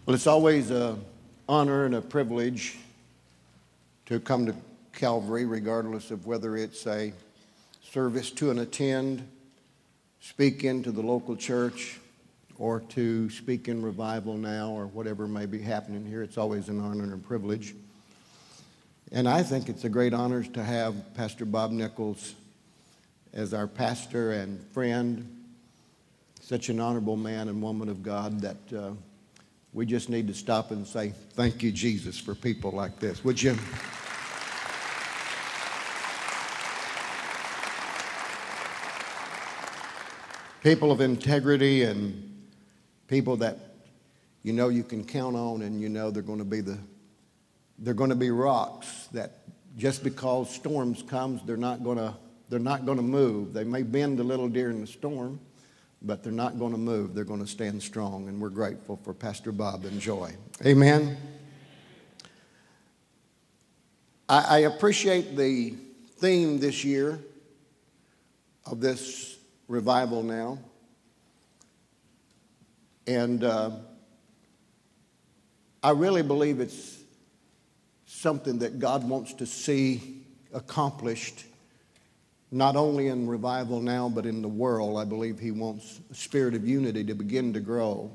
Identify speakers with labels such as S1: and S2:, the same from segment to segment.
S1: Well, it's always an honor and a privilege to come to Calvary, regardless of whether it's a service to and attend, speak into the local church, or to speak in revival now, or whatever may be happening here. It's always an honor and a privilege. And I think it's a great honor to have Pastor Bob Nichols as our pastor and friend, such an honorable man and woman of God that we just need to stop and say, thank you, Jesus, for people like this. Would you? People of integrity and people that you know you can count on, and you know they're going to be rocks that just because storms comes, they're not going to move. They may bend a little during the storm, but they're not going to move. They're going to stand strong, and we're grateful for Pastor Bob and Joy. Amen. I appreciate the theme this year of this revival now, and I really believe it's something that God wants to see accomplished not only in revival now, but in the world. I believe he wants a spirit of unity to begin to grow.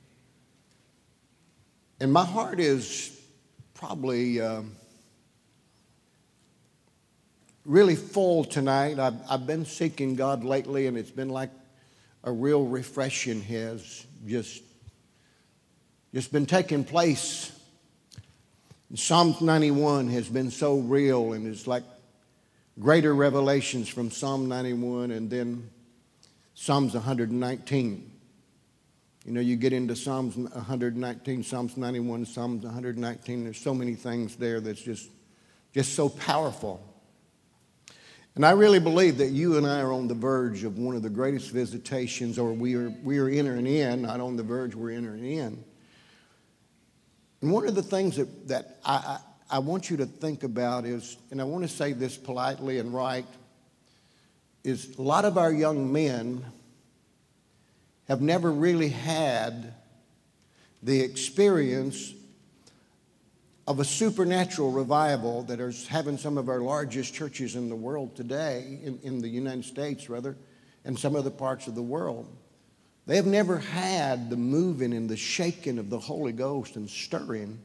S1: And my heart is probably really full tonight. I've been seeking God lately, and it's been like a real refreshing has just been taking place. Psalm 91 has been so real, and it's like greater revelations from Psalm 91 and then Psalms 119. You know, you get into Psalms 119, Psalms 91, Psalms 119. There's so many things there that's just so powerful. And I really believe that you and I are on the verge of one of the greatest visitations, or we are entering in, not on the verge, we're entering in. And one of the things that I want you to think about is, and I want to say this politely and right, is a lot of our young men have never really had the experience of a supernatural revival that is having some of our largest churches in the world today, in the United States rather, and some other parts of the world. They have never had the moving and the shaking of the Holy Ghost and stirring.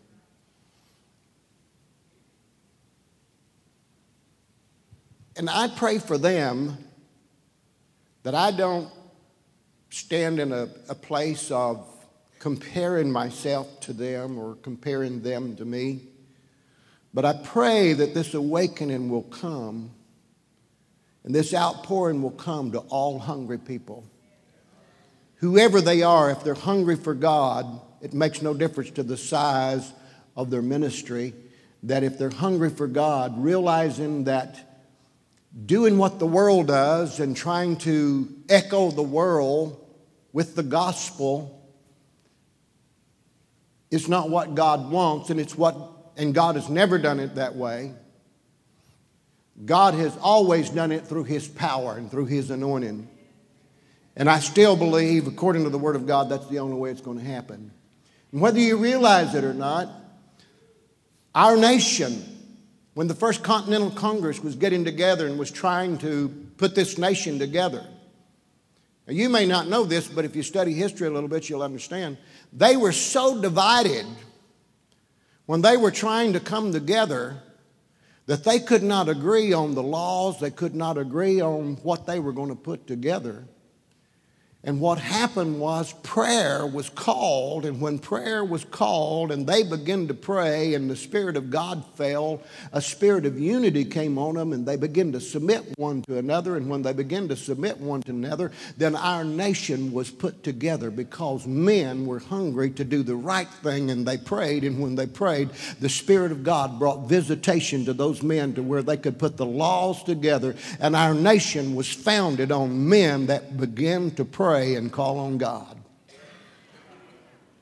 S1: And I pray for them that I don't stand in a place of comparing myself to them or comparing them to me. But I pray that this awakening will come and this outpouring will come to all hungry people. Whoever they are, if they're hungry for God, it makes no difference to the size of their ministry, that if they're hungry for God, realizing that doing what the world does and trying to echo the world with the gospel is not what God wants, and God has never done it that way. God has always done it through His power and through His anointing. And I still believe, according to the Word of God, that's the only way it's going to happen. And whether you realize it or not, our nation, when the First Continental Congress was getting together and was trying to put this nation together. Now, you may not know this, but if you study history a little bit, you'll understand. They were so divided when they were trying to come together that they could not agree on the laws. They could not agree on what they were going to put together. And what happened was prayer was called, and when prayer was called and they began to pray and the Spirit of God fell, a spirit of unity came on them and they began to submit one to another. And when they began to submit one to another, then our nation was put together because men were hungry to do the right thing, and they prayed. And when they prayed, the Spirit of God brought visitation to those men to where they could put the laws together, and our nation was founded on men that began to pray and call on God.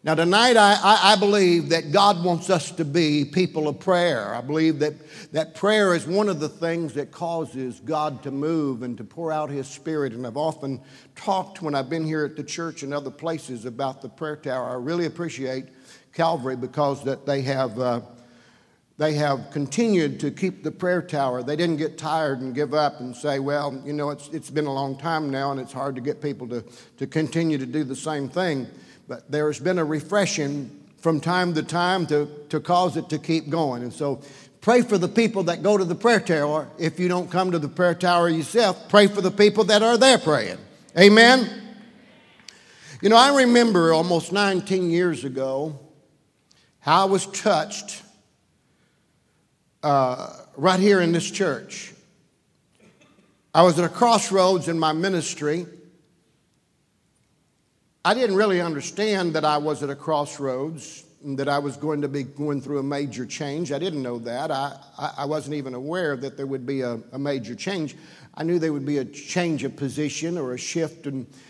S1: Now, tonight, I believe that God wants us to be people of prayer. I believe that prayer is one of the things that causes God to move and to pour out His Spirit. And I've often talked when I've been here at the church and other places about the prayer tower. I really appreciate Calvary because that they have continued to keep the prayer tower. They didn't get tired and give up and say, well, you know, it's been a long time now and it's hard to get people to continue to do the same thing. But there's been a refreshing from time to time to cause it to keep going. And so pray for the people that go to the prayer tower. If you don't come to the prayer tower yourself, pray for the people that are there praying. Amen? You know, I remember almost 19 years ago how I was touched right here in this church. I was at a crossroads in my ministry. I didn't really understand that I was at a crossroads and that I was going to be going through a major change. I didn't know that. I wasn't even aware that there would be a major change. I knew there would be a change of position or a shift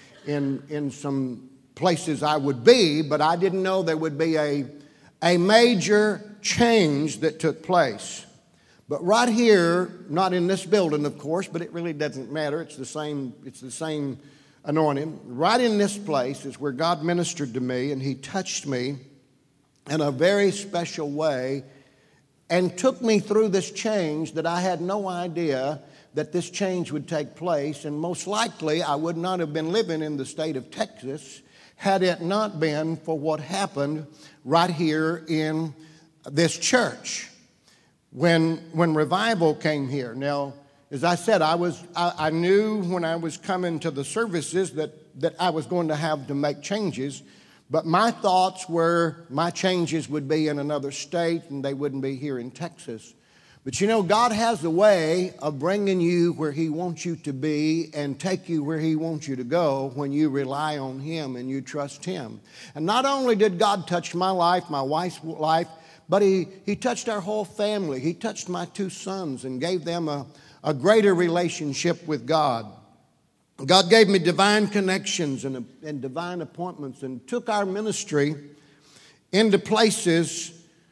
S1: in some places I would be, but I didn't know there would be a major change that took place. But right here, not in this building, of course, but it really doesn't matter. It's the same anointing. Right in this place is where God ministered to me, and He touched me in a very special way and took me through this change that I had no idea that this change would take place. And most likely, I would not have been living in the state of Texas had it not been for what happened right here in this church when revival came here. Now, as I said, I knew when I was coming to the services that I was going to have to make changes, but my thoughts were my changes would be in another state and they wouldn't be here in Texas. But you know, God has a way of bringing you where He wants you to be and take you where He wants you to go when you rely on Him and you trust Him. And not only did God touch my life, my wife's life, but He touched our whole family. He touched my 2 sons and gave them a greater relationship with God. God gave me divine connections and divine appointments and took our ministry into places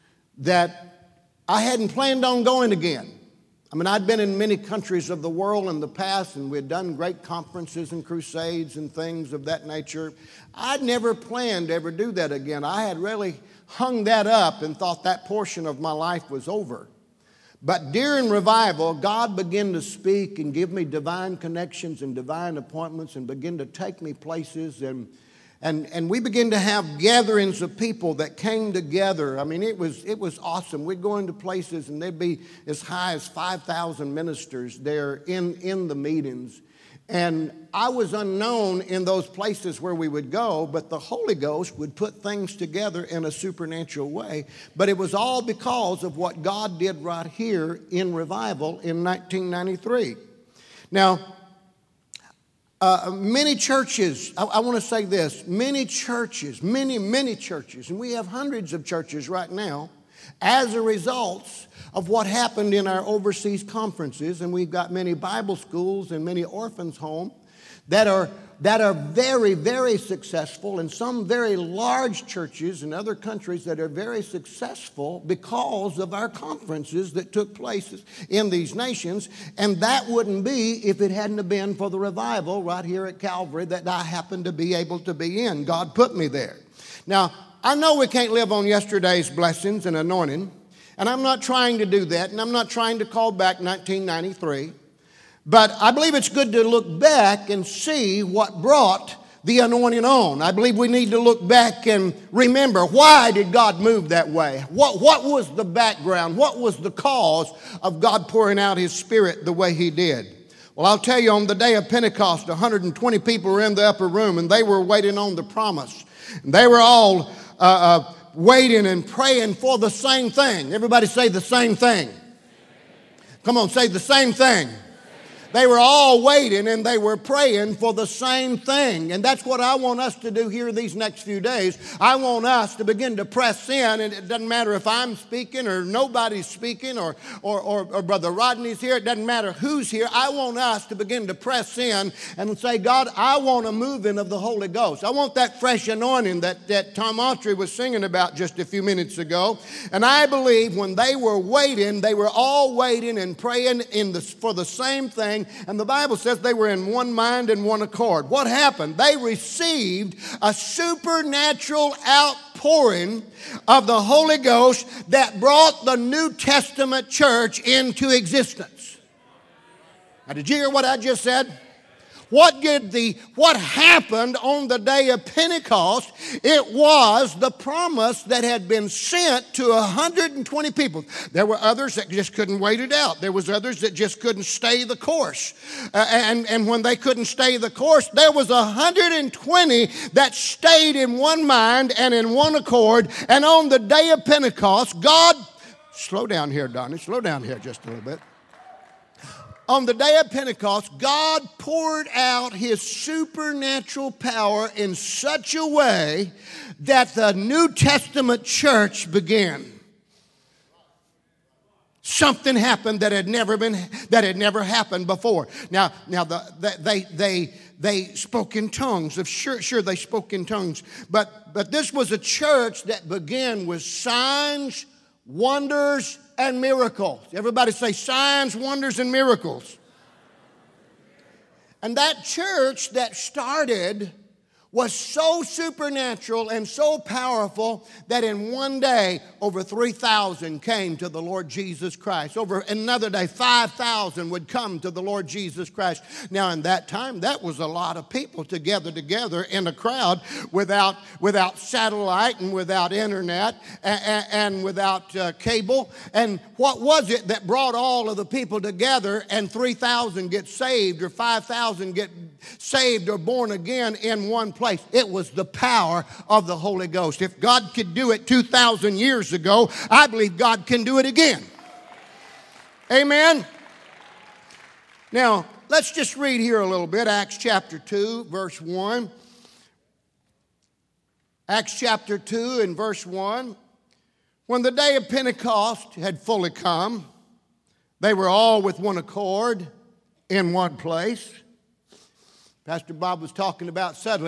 S1: that I hadn't planned on going again. I mean, I'd been in many countries of the world in the past, and we'd done great conferences and crusades and things of that nature. I'd never planned to ever do that again. I had really hung that up and thought that portion of my life was over. But during revival, God began to speak and give me divine connections and divine appointments and begin to take me places. And we began to have gatherings of people that came together. I mean, it was awesome. We'd go into places and there'd be as high as 5,000 ministers there in the meetings. And I was unknown in those places where we would go, but the Holy Ghost would put things together in a supernatural way. But it was all because of what God did right here in revival in 1993. Now, many churches, I want to say this, many churches, and we have hundreds of churches right now, as a result of what happened in our overseas conferences, and we've got many Bible schools and many orphans' homes that are very, very successful, and some very large churches in other countries that are very successful because of our conferences that took place in these nations. And that wouldn't be if it hadn't have been for the revival right here at Calvary that I happened to be able to be in. God put me there. Now, I know we can't live on yesterday's blessings and anointing, and I'm not trying to do that, and I'm not trying to call back 1993. But I believe it's good to look back and see what brought the anointing on. I believe we need to look back and remember, why did God move that way? What was the background? What was the cause of God pouring out His Spirit the way He did? Well, I'll tell you, on the day of Pentecost, 120 people were in the upper room, and they were waiting on the promise. And they were all waiting and praying for the same thing. Everybody say the same thing. Come on, say the same thing. They were all waiting and they were praying for the same thing. And that's what I want us to do here these next few days. I want us to begin to press in, and it doesn't matter if I'm speaking or nobody's speaking or Brother Rodney's here. It doesn't matter who's here. I want us to begin to press in and say, God, I want a moving of the Holy Ghost. I want that fresh anointing that Tom Autry was singing about just a few minutes ago. And I believe when they were waiting, they were all waiting and praying for the same thing. And the Bible says they were in one mind and one accord. What happened? They received a supernatural outpouring of the Holy Ghost that brought the New Testament church into existence. Now, did you hear what I just said? What happened on the day of Pentecost? It was the promise that had been sent to 120 people. There were others that just couldn't wait it out. There was others that just couldn't stay the course. And when they couldn't stay the course, there was 120 that stayed in one mind and in one accord. And on the day of Pentecost, God, slow down here, Donnie, slow down here just a little bit. On the day of Pentecost, God poured out His supernatural power in such a way that the New Testament church began. Something happened that had never happened before. Now they spoke in tongues. Sure they spoke in tongues, but this was a church that began with signs, wonders, and miracles. Everybody say signs, wonders, and miracles. And that church that started was so supernatural and so powerful that in one day over 3,000 came to the Lord Jesus Christ. Over another day 5,000 would come to the Lord Jesus Christ. Now in that time that was a lot of people together in a crowd without satellite and without internet and without cable. And what was it that brought all of the people together and 3,000 get saved or 5,000 get saved or born again in one place? It was the power of the Holy Ghost. If God could do it 2,000 years ago, I believe God can do it again. Amen? Now, let's just read here a little bit. Acts chapter 2, verse 1. Acts chapter 2 and verse 1. When the day of Pentecost had fully come, they were all with one accord in one place. Pastor Bob was talking about suddenly.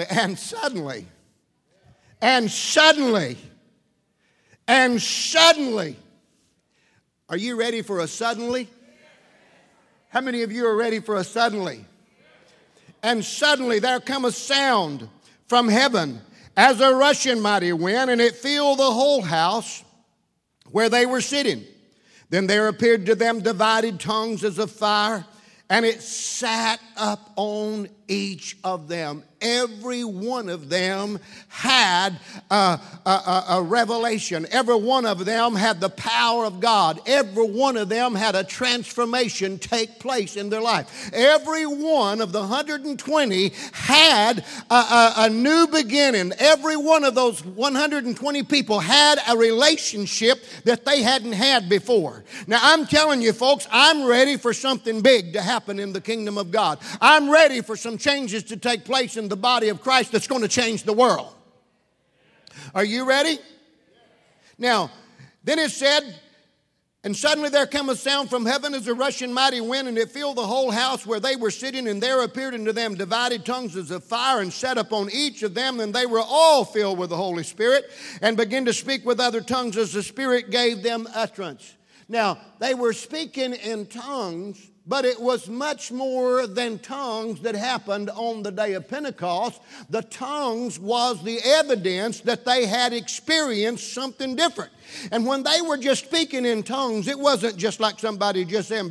S1: Are you ready for a suddenly? How many of you are ready for a suddenly? And suddenly there come a sound from heaven as a rushing mighty wind, and it filled the whole house where they were sitting. Then there appeared to them divided tongues as of fire, and it sat up on each of them. Every one of them had a revelation. Every one of them had the power of God. Every one of them had a transformation take place in their life. Every one of the 120 had a new beginning. Every one of those 120 people had a relationship that they hadn't had before. Now I'm telling you folks, I'm ready for something big to happen in the kingdom of God. I'm ready for some changes to take place in the body of Christ that's going to change the world. Are you ready? Now, then it said, and suddenly there came a sound from heaven as a rushing mighty wind, and it filled the whole house where they were sitting, and there appeared unto them divided tongues as of fire, and sat upon each of them, and they were all filled with the Holy Spirit, and began to speak with other tongues as the Spirit gave them utterance. Now, they were speaking in tongues, but it was much more than tongues that happened on the day of Pentecost. The tongues was the evidence that they had experienced something different. And when they were just speaking in tongues, it wasn't just like somebody just saying,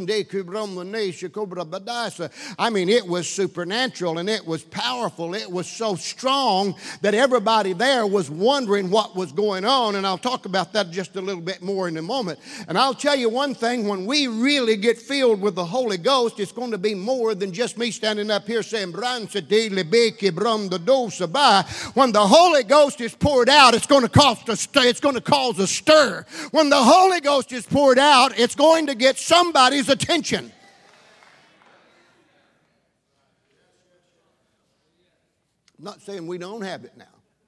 S1: I mean, it was supernatural and it was powerful. It was so strong that everybody there was wondering what was going on. And I'll talk about that just a little bit more in a moment. And I'll tell you one thing, when we really get filled with the Holy Ghost, it's going to be more than just me standing up here saying, when the Holy Ghost is poured out, it's going to cause a stir. When the Holy Ghost is poured out, it's going to get somebody's attention. I'm not saying we don't have it now.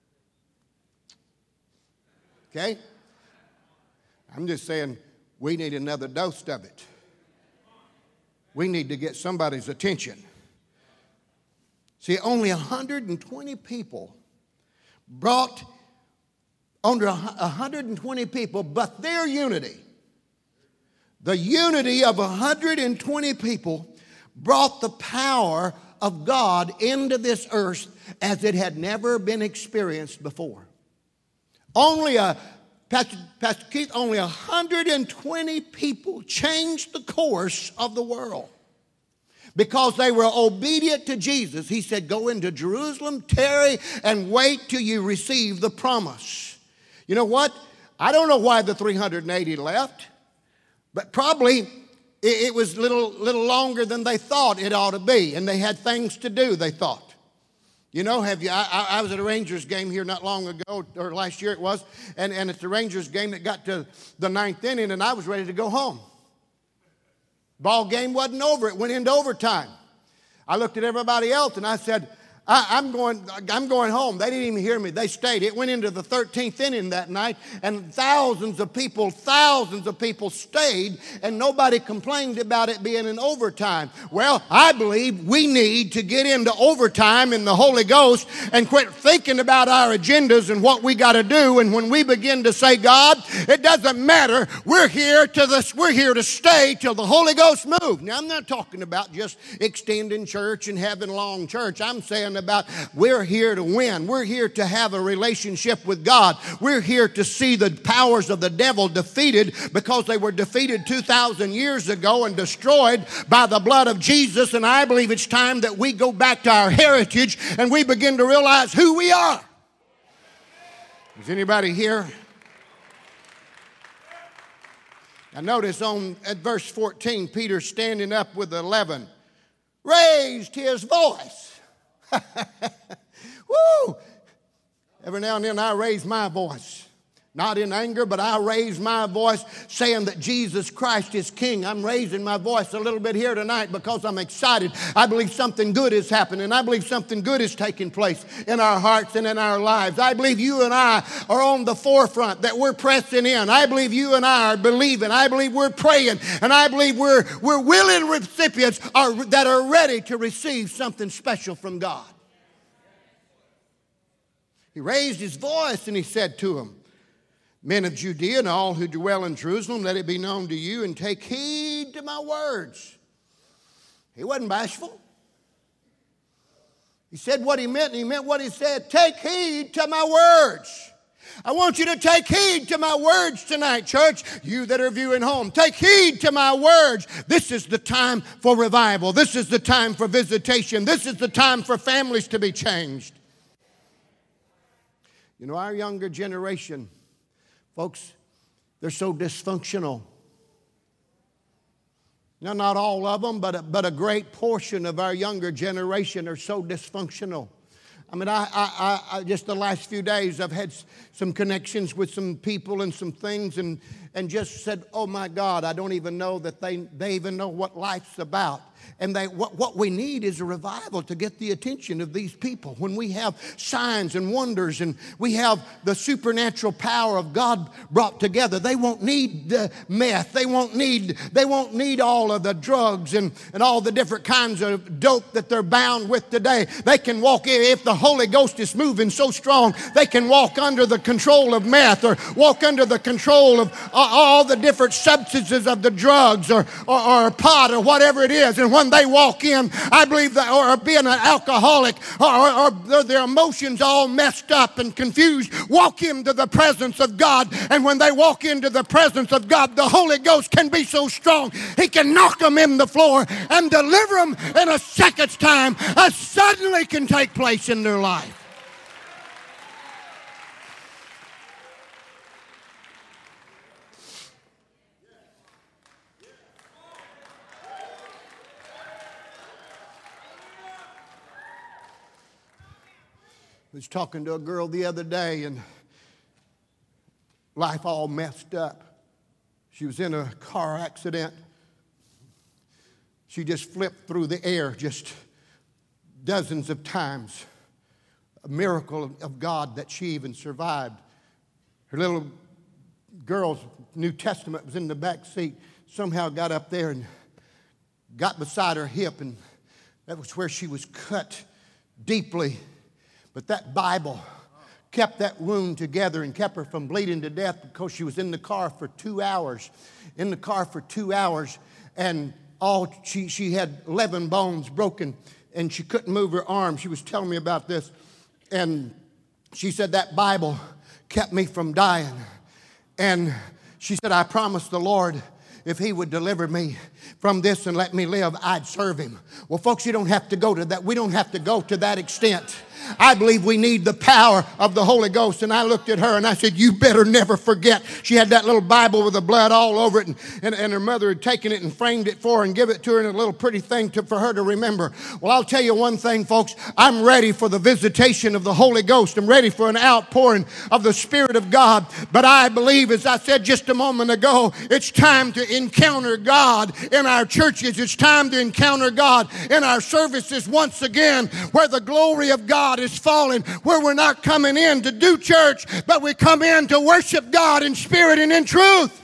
S1: Okay? I'm just saying we need another dose of it. We need to get somebody's attention. See, only 120 people brought, under 120 people, but their unity, the unity of 120 people brought the power of God into this earth as it had never been experienced before. Pastor Keith, only 120 people changed the course of the world because they were obedient to Jesus. He said, go into Jerusalem, tarry, and wait till you receive the promise. You know what? I don't know why the 380 left, but probably it was a little longer than they thought it ought to be, and they had things to do, they thought. You know, I was at a Rangers game here not long ago, or last year it was, and it's a Rangers game that got to the 9th inning, and I was ready to go home. Ball game wasn't over. It went into overtime. I looked at everybody else, and I said, I'm going home. They didn't even hear me. They stayed. It went into the 13th inning that night, and thousands of people stayed, and nobody complained about it being in overtime. Well, I believe we need to get into overtime in the Holy Ghost and quit thinking about our agendas and what we got to do. And when we begin to say, God, it doesn't matter. We're here to stay till the Holy Ghost moves. Now, I'm not talking about just extending church and having long church. I'm saying about we're here to win. We're here to have a relationship with God. We're here to see the powers of the devil defeated because they were defeated 2,000 years ago and destroyed by the blood of Jesus. And I believe it's time that we go back to our heritage and we begin to realize who we are. Is anybody here? Now notice at verse 14, Peter standing up with 11 raised his voice. Woo! Every now and then I raise my voice. Not in anger, but I raise my voice saying that Jesus Christ is King. I'm raising my voice a little bit here tonight because I'm excited. I believe something good is happening. I believe something good is taking place in our hearts and in our lives. I believe you and I are on the forefront, that we're pressing in. I believe you and I are believing. I believe we're praying. And I believe we're willing recipients that are ready to receive something special from God. He raised his voice and he said to them, men of Judea and all who dwell in Jerusalem, let it be known to you and take heed to my words. He wasn't bashful. He said what he meant and he meant what he said. Take heed to my words. I want you to take heed to my words tonight, church. You that are viewing home, take heed to my words. This is the time for revival. This is the time for visitation. This is the time for families to be changed. You know, our younger generation, folks, they're so dysfunctional. Now, not all of them, but a great portion of our younger generation are so dysfunctional. I mean, I just the last few days, I've had some connections with some people and some things and just said, oh, my God, I don't even know that they even know what life's about. And what we need is a revival to get the attention of these people. When we have signs and wonders and we have the supernatural power of God brought together, they won't need the meth. They won't need all of the drugs and all the different kinds of dope that they're bound with today. They can walk in, if the Holy Ghost is moving so strong, they can walk under the control of meth or walk under the control of all the different substances of the drugs or pot or whatever it is. And when they walk in, I believe that, or being an alcoholic, or their emotions all messed up and confused, walk into the presence of God. And when they walk into the presence of God, the Holy Ghost can be so strong, He can knock them in the floor and deliver them in a second's time. A suddenly can take place in their life. I was talking to a girl the other day and life all messed up. She was in a car accident. She just flipped through the air just dozens of times. a miracle of God that she even survived. Her little girl's New Testament was in the back seat. Somehow got up there and got beside her hip, and that was where she was cut deeply. But that Bible kept that wound together and kept her from bleeding to death because she was in the car for 2 hours. In the car for 2 hours, and she had 11 bones broken, and she couldn't move her arm. She was telling me about this, and she said that Bible kept me from dying. And she said, I promised the Lord if he would deliver me from this and let me live, I'd serve him. Well, folks, you don't have to go to that. We don't have to go to that extent. I believe we need the power of the Holy Ghost. And I looked at her and I said, you better never forget. She had that little Bible with the blood all over it. And her mother had taken it and framed it for her and given it to her in a little pretty thing for her to remember. Well, I'll tell you one thing, folks. I'm ready for the visitation of the Holy Ghost. I'm ready for an outpouring of the Spirit of God. But I believe, as I said just a moment ago, it's time to encounter God in our churches. It's time to encounter God in our services once again, where the glory of God is falling, where we're not coming in to do church, but we come in to worship God in spirit and in truth.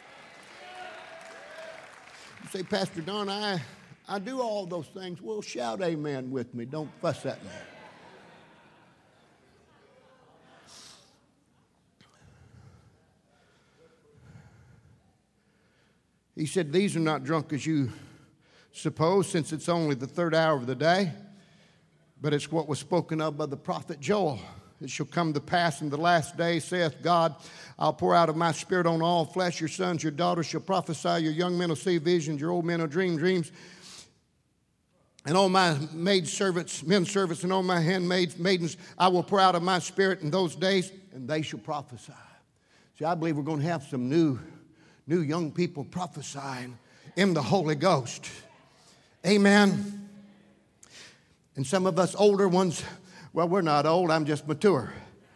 S1: You say, Pastor Don, I do all those things. Well, shout amen with me. Don't fuss at me. He said, these are not drunk as you suppose, since it's only the third hour of the day. But it's what was spoken of by the prophet Joel. It shall come to pass in the last day, saith God, I'll pour out of my spirit on all flesh. Your sons, your daughters shall prophesy. Your young men will see visions. Your old men will dream dreams. And all my maid servants, men servants, and all my maidens, I will pour out of my spirit in those days, and they shall prophesy. See, I believe we're going to have some new young people prophesying in the Holy Ghost. Amen. And some of us older ones, well, we're not old, I'm just mature.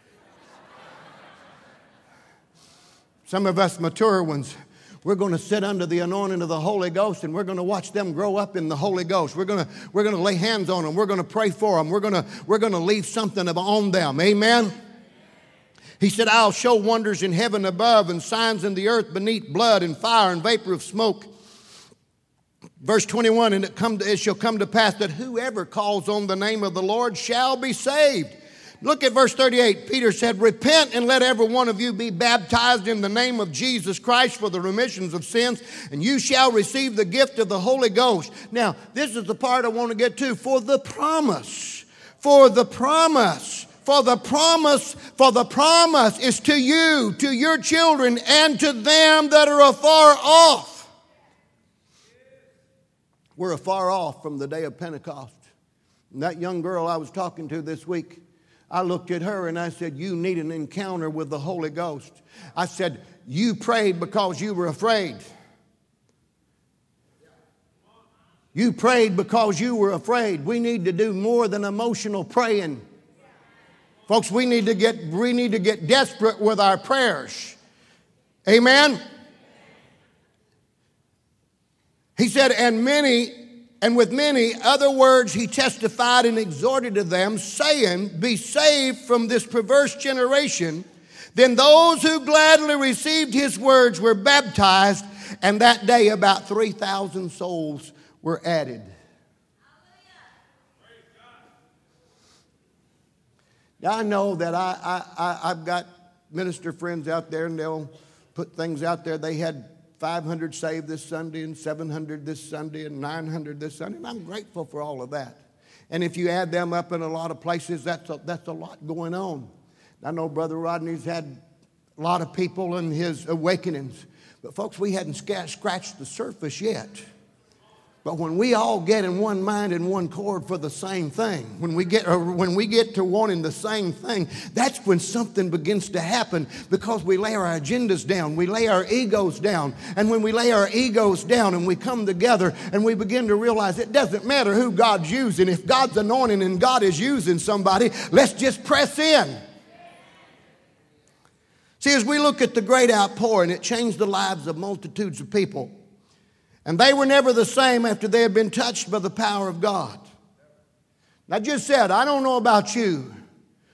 S1: Some of us mature ones, we're going to sit under the anointing of the Holy Ghost, and we're going to watch them grow up in the Holy Ghost. We're going to lay hands on them. We're going to pray for them. We're going to leave something on them. Amen. He said, I'll show wonders in heaven above and signs in the earth beneath, blood and fire and vapor of smoke. Verse 21, and it shall come to pass that whoever calls on the name of the Lord shall be saved. Look at verse 38. Peter said, repent and let every one of you be baptized in the name of Jesus Christ for the remissions of sins, and you shall receive the gift of the Holy Ghost. Now, this is the part I want to get to. For the promise is to you, to your children, and to them that are afar off. We're afar off from the day of Pentecost. And that young girl I was talking to this week, I looked at her and I said, you need an encounter with the Holy Ghost. I said, you prayed because you were afraid. You prayed because you were afraid. We need to do more than emotional praying. Folks, we need to get desperate with our prayers. Amen. He said, and with many other words he testified and exhorted to them, saying, be saved from this perverse generation. Then those who gladly received his words were baptized, and that day about 3,000 souls were added. Now, I know that I've got minister friends out there, and they'll put things out there. They had 500 saved this Sunday, and 700 this Sunday, and 900 this Sunday. And I'm grateful for all of that. And if you add them up in a lot of places, that's a lot going on. I know Brother Rodney's had a lot of people in his awakenings. But folks, we hadn't scratched the surface yet. But when we all get in one mind and one chord for the same thing, when we get to wanting the same thing, that's when something begins to happen, because we lay our agendas down, we lay our egos down. And when we lay our egos down and we come together and we begin to realize it doesn't matter who God's using. If God's anointing and God is using somebody, let's just press in. See, as we look at the great outpouring, it changed the lives of multitudes of people. And they were never the same after they had been touched by the power of God. I just said, I don't know about you,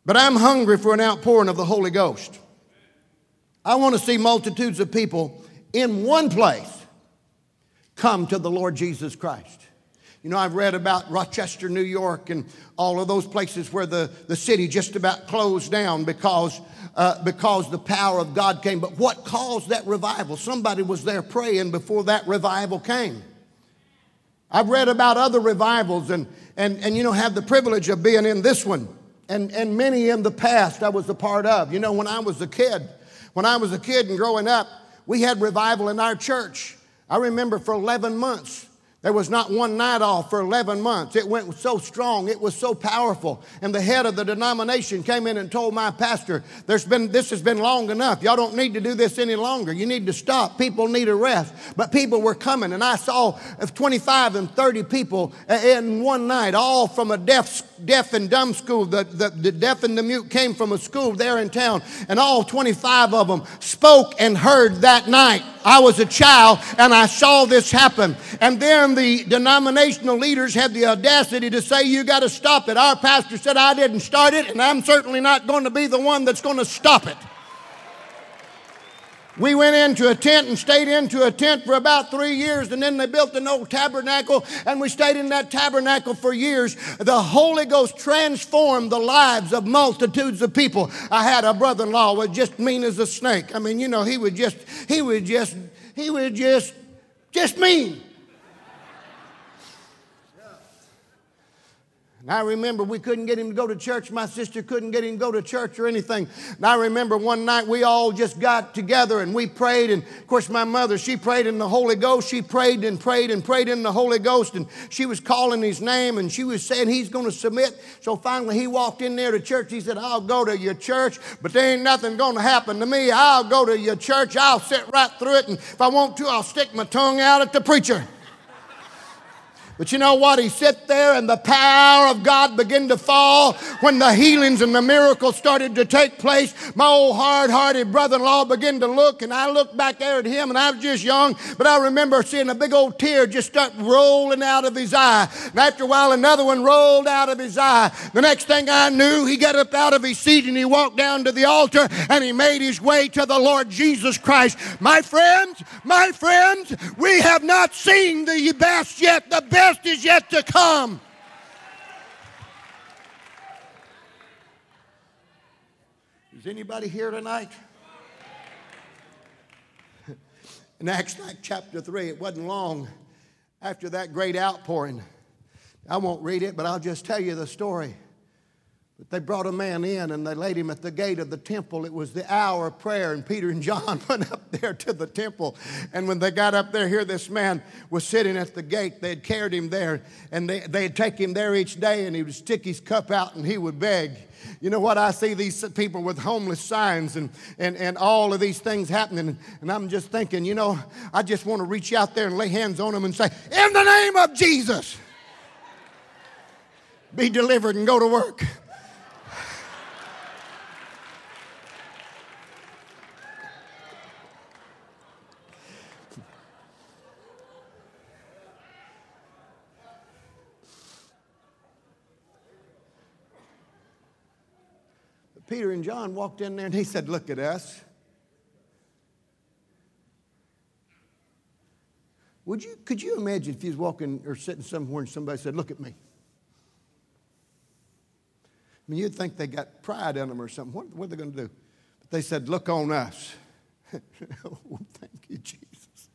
S1: But I'm hungry for an outpouring of the Holy Ghost. I want to see multitudes of people in one place come to the Lord Jesus Christ. You know, I've read about Rochester, New York, and all of those places where the city just about closed down because the power of God came. But what caused that revival? Somebody was there praying before that revival came. I've read about other revivals and you know, have the privilege of being in this one. And many in the past I was a part of. You know, when I was a kid and growing up, we had revival in our church. I remember for 11 months, there was not one night off for 11 months. It went so strong. It was so powerful. And the head of the denomination came in and told my pastor, this has been long enough. Y'all don't need to do this any longer. You need to stop. People need a rest. But people were coming, and I saw 25 and 30 people in one night, all from a deaf and dumb school. The deaf and the mute came from a school there in town, and all 25 of them spoke and heard that night. I was a child, and I saw this happen. And then the denominational leaders had the audacity to say, you got to stop it. Our pastor said, I didn't start it, and I'm certainly not going to be the one that's going to stop it. We went into a tent and stayed into a tent for about 3 years, and then they built an old tabernacle, and we stayed in that tabernacle for years. The Holy Ghost transformed the lives of multitudes of people. I had a brother-in-law who was just mean as a snake. I mean, you know, he was just mean. And I remember we couldn't get him to go to church. My sister couldn't get him to go to church or anything. And I remember one night we all just got together and we prayed. And of course my mother, she prayed in the Holy Ghost. She prayed and prayed and prayed in the Holy Ghost. And she was calling his name and she was saying he's going to submit. So finally he walked in there to church. He said, I'll go to your church, but there ain't nothing going to happen to me. I'll go to your church. I'll sit right through it. And if I want to, I'll stick my tongue out at the preacher. But you know what? He sat there and the power of God began to fall when the healings and the miracles started to take place. My old hard-hearted brother-in-law began to look, and I looked back there at him, and I was just young, but I remember seeing a big old tear just start rolling out of his eye. And after a while, another one rolled out of his eye. The next thing I knew, he got up out of his seat, and he walked down to the altar, and he made his way to the Lord Jesus Christ. My friends, we have not seen the best yet. The best is yet to come. Is anybody here tonight? In Acts chapter 3, it wasn't long after that great outpouring. I won't read it, but I'll just tell you the story. But they brought a man in and they laid him at the gate of the temple. It was the hour of prayer, and Peter and John went up there to the temple. And when they got up there, here this man was sitting at the gate. They had carried him there, and they'd take him there each day, and he would stick his cup out and he would beg. You know what? I see these people with homeless signs and all of these things happening, and I'm just thinking, you know, I just want to reach out there and lay hands on them and say, in the name of Jesus, be delivered and go to work. Peter and John walked in there and he said, look at us. Could you imagine if you was walking or sitting somewhere and somebody said, look at me? I mean, you'd think they got pride in them or something. What are they going to do? But they said, look on us. Oh, thank you, Jesus.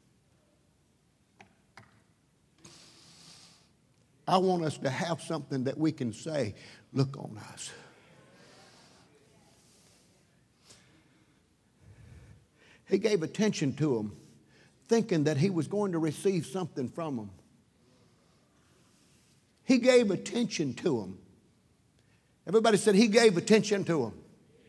S1: I want us to have something that we can say, look on us. He gave attention to them, thinking that he was going to receive something from them. He gave attention to them. Everybody said he gave attention to them.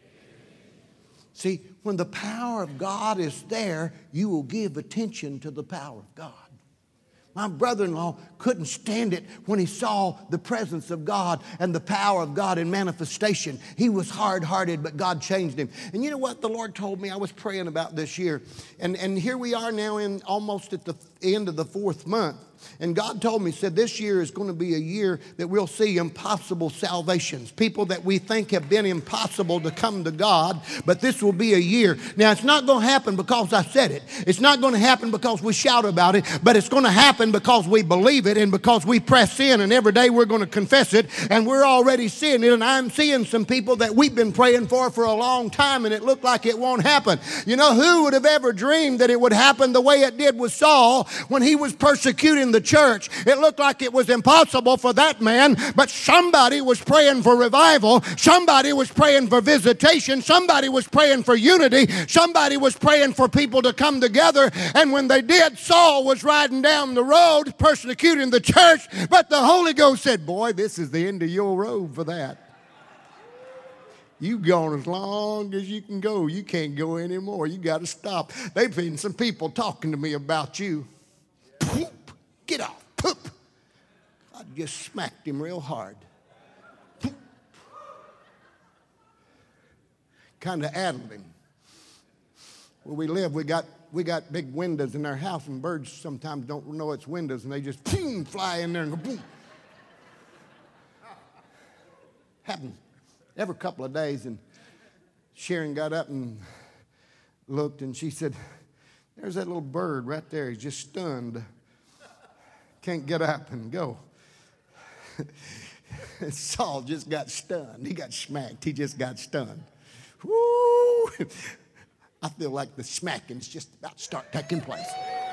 S1: See, when the power of God is there, you will give attention to the power of God. My brother-in-law couldn't stand it when he saw the presence of God and the power of God in manifestation. He was hard-hearted, but God changed him. And you know what the Lord told me? I was praying about this year. And here we are now in almost at the end of the 4th month. And God told me, said, this year is going to be a year that we'll see impossible salvations. People that we think have been impossible to come to God, but this will be a year. Now, it's not going to happen because I said it. It's not going to happen because we shout about it, but it's going to happen because we believe it and because we press in, and every day we're going to confess it, and we're already seeing it. And I'm seeing some people that we've been praying for a long time, and it looked like it won't happen. You know, who would have ever dreamed that it would happen the way it did with Saul when he was persecuting the church? It looked like it was impossible for that man, but somebody was praying for revival. Somebody was praying for visitation. Somebody was praying for unity. Somebody was praying for people to come together. And when they did, Saul was riding down the road persecuting the church, but the Holy Ghost said, boy, this is the end of your road for that. You've gone as long as you can go. You can't go anymore. You got to stop. They've been some people talking to me about you. Poop. Get off. Poop. I just smacked him real hard. Poop. Kind of addled him. Where we live, we got big windows in our house, and birds sometimes don't know it's windows, and they just fly in there and go boom. Happens every couple of days, and Sharon got up and looked, and she said, there's that little bird right there. He's just stunned. Can't get up and go. Saul just got stunned. He got smacked. He just got stunned. Woo! I feel like the smacking is just about to start taking place.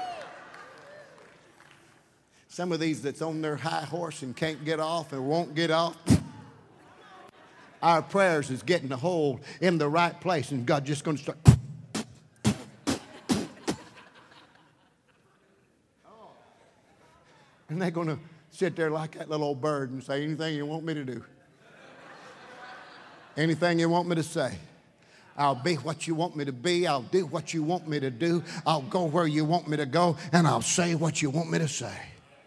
S1: Some of these that's on their high horse and can't get off and won't get off. Our prayers is getting a hold in the right place, and God's just going to start. And they're going to sit there like that little old bird and say, anything you want me to do. Anything you want me to say. I'll be what you want me to be. I'll do what you want me to do. I'll go where you want me to go. And I'll say what you want me to say.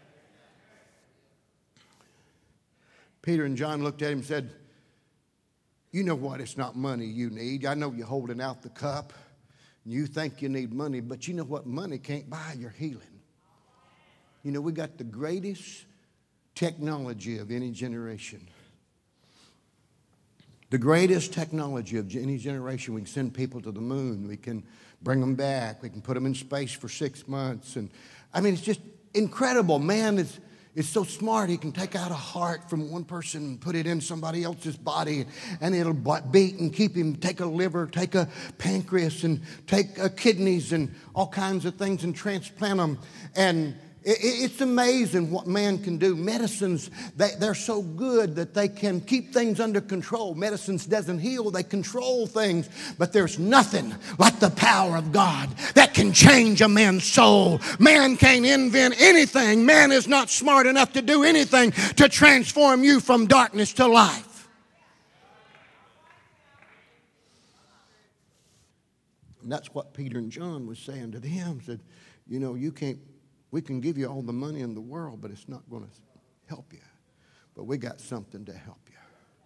S1: Peter and John looked at him and said, you know what? It's not money you need. I know you're holding out the cup. You think you need money, but you know what? Money can't buy your healing. You know, we got the greatest technology of any generation. The greatest technology of any generation. We can send people to the moon. We can bring them back. We can put them in space for 6 months. And I mean, it's just incredible. Man is so smart. He can take out a heart from one person and put it in somebody else's body, and it'll beat and keep him. Take a liver, take a pancreas, and take kidneys and all kinds of things and transplant them. And it's amazing what man can do. Medicines, they're so good that they can keep things under control. Medicines doesn't heal, they control things. But there's nothing like the power of God that can change a man's soul. Man can't invent anything. Man is not smart enough to do anything to transform you from darkness to life. And that's what Peter and John was saying to them. Said, you know, we can give you all the money in the world, but it's not going to help you. But we got something to help you.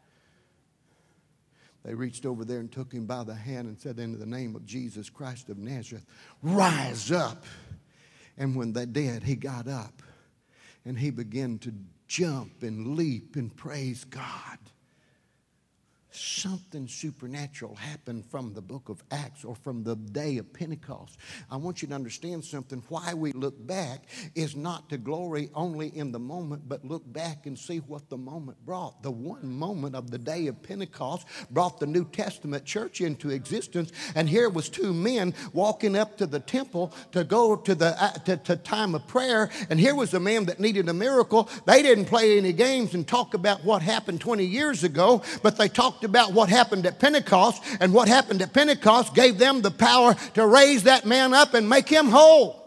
S1: They reached over there and took him by the hand and said, in the name of Jesus Christ of Nazareth, rise up. And when they did, he got up and he began to jump and leap and praise God. Something supernatural happened from the book of Acts or from the day of Pentecost. I want you to understand something. Why we look back is not to glory only in the moment, but look back and see what the moment brought. The one moment of the day of Pentecost brought the New Testament church into existence. And here was two men walking up to the temple to go to the to time of prayer. And here was a man that needed a miracle. They didn't play any games and talk about what happened 20 years ago, but they talked about what happened at Pentecost, and what happened at Pentecost gave them the power to raise that man up and make him whole.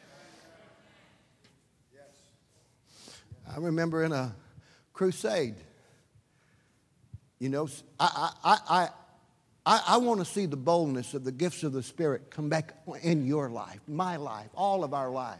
S1: I remember in a crusade, you know, I want to see the boldness of the gifts of the Spirit come back in your life, my life, all of our lives.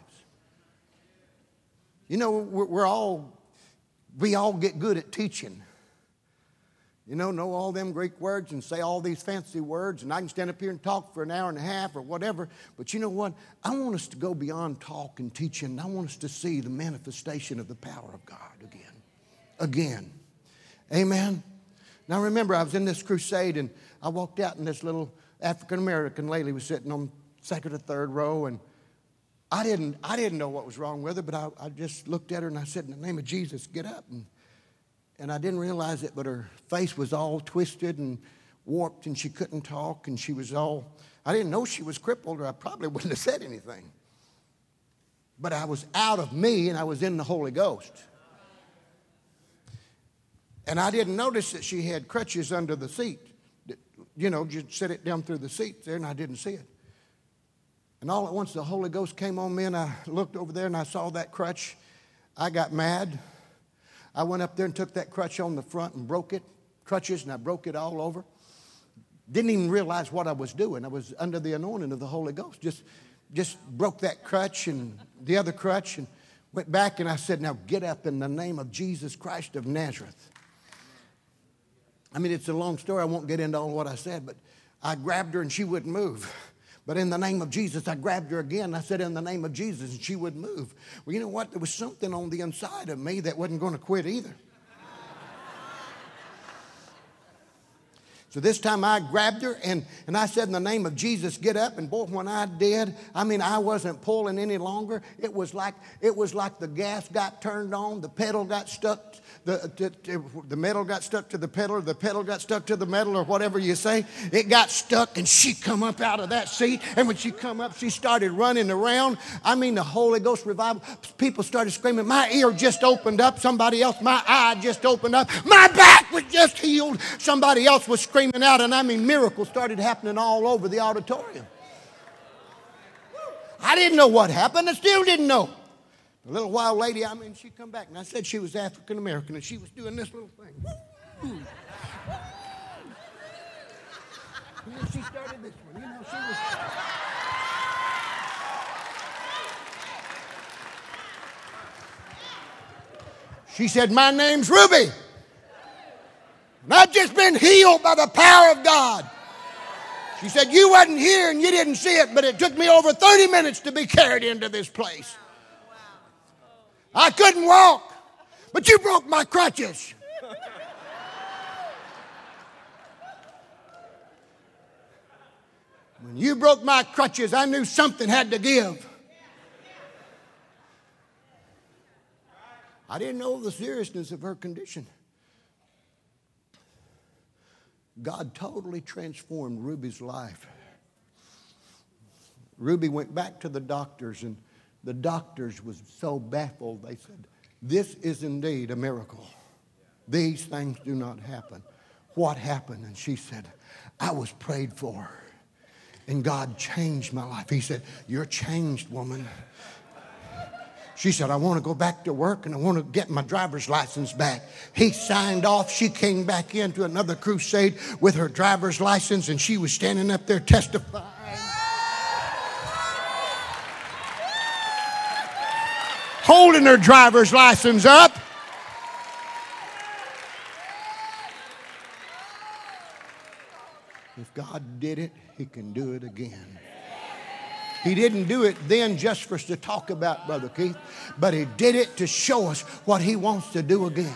S1: You know, we all get good at teaching. know all them Greek words and say all these fancy words, and I can stand up here and talk for an hour and a half or whatever. But you know what? I want us to go beyond talk and teaching. I want us to see the manifestation of the power of God again. Again. Amen. Now remember, I was in this crusade, and I walked out, and this little African-American lady was sitting on second or third row, and I didn't know what was wrong with her, but I just looked at her and I said, in the name of Jesus, get up. And I didn't realize it, but her face was all twisted and warped, and she couldn't talk, and she was all, I didn't know she was crippled, or I probably wouldn't have said anything. But I was out of me, and I was in the Holy Ghost. And I didn't notice that she had crutches under the seat. Just set it down through the seat there, and I didn't see it. And all at once the Holy Ghost came on me, and I looked over there and I saw that crutch. I got mad. I went up there and took that crutch on the front and broke it, crutches, and I broke it all over. Didn't even realize what I was doing. I was under the anointing of the Holy Ghost. Just broke that crutch and the other crutch and went back, and I said, now get up in the name of Jesus Christ of Nazareth. I mean, it's a long story. I won't get into all what I said, but I grabbed her and she wouldn't move. But in the name of Jesus, I grabbed her again. I said, in the name of Jesus, and she wouldn't move. Well, you know what? There was something on the inside of me that wasn't going to quit either. So this time I grabbed her and I said, in the name of Jesus, get up. And boy, when I did, I wasn't pulling any longer. It was like the gas got turned on, the pedal got stuck. The metal got stuck to the pedal, or the pedal got stuck to the metal, or whatever you say. It got stuck, and she come up out of that seat. And when she come up, she started running around. The Holy Ghost revival. People started screaming. My ear just opened up. Somebody else, my eye just opened up. My back was just healed. Somebody else was screaming out. And miracles started happening all over the auditorium. I didn't know what happened. I still didn't know. A little while later, she come back, and I said she was African American, and she was doing this little thing. She started this one. She was. She said, my name's Ruby, and I've just been healed by the power of God. She said, you wasn't here and you didn't see it, but it took me over 30 minutes to be carried into this place. I couldn't walk, but you broke my crutches. When you broke my crutches, I knew something had to give. I didn't know the seriousness of her condition. God totally transformed Ruby's life. Ruby went back to the doctors, and the doctors was so baffled. They said, this is indeed a miracle. These things do not happen. What happened? And she said, I was prayed for, and God changed my life. He said, you're changed, woman. She said, I want to go back to work, and I want to get my driver's license back. He signed off. She came back into another crusade with her driver's license, and she was standing up there testifying. Holding her driver's license up. If God did it, He can do it again. He didn't do it then just for us to talk about, Brother Keith, but He did it to show us what He wants to do again.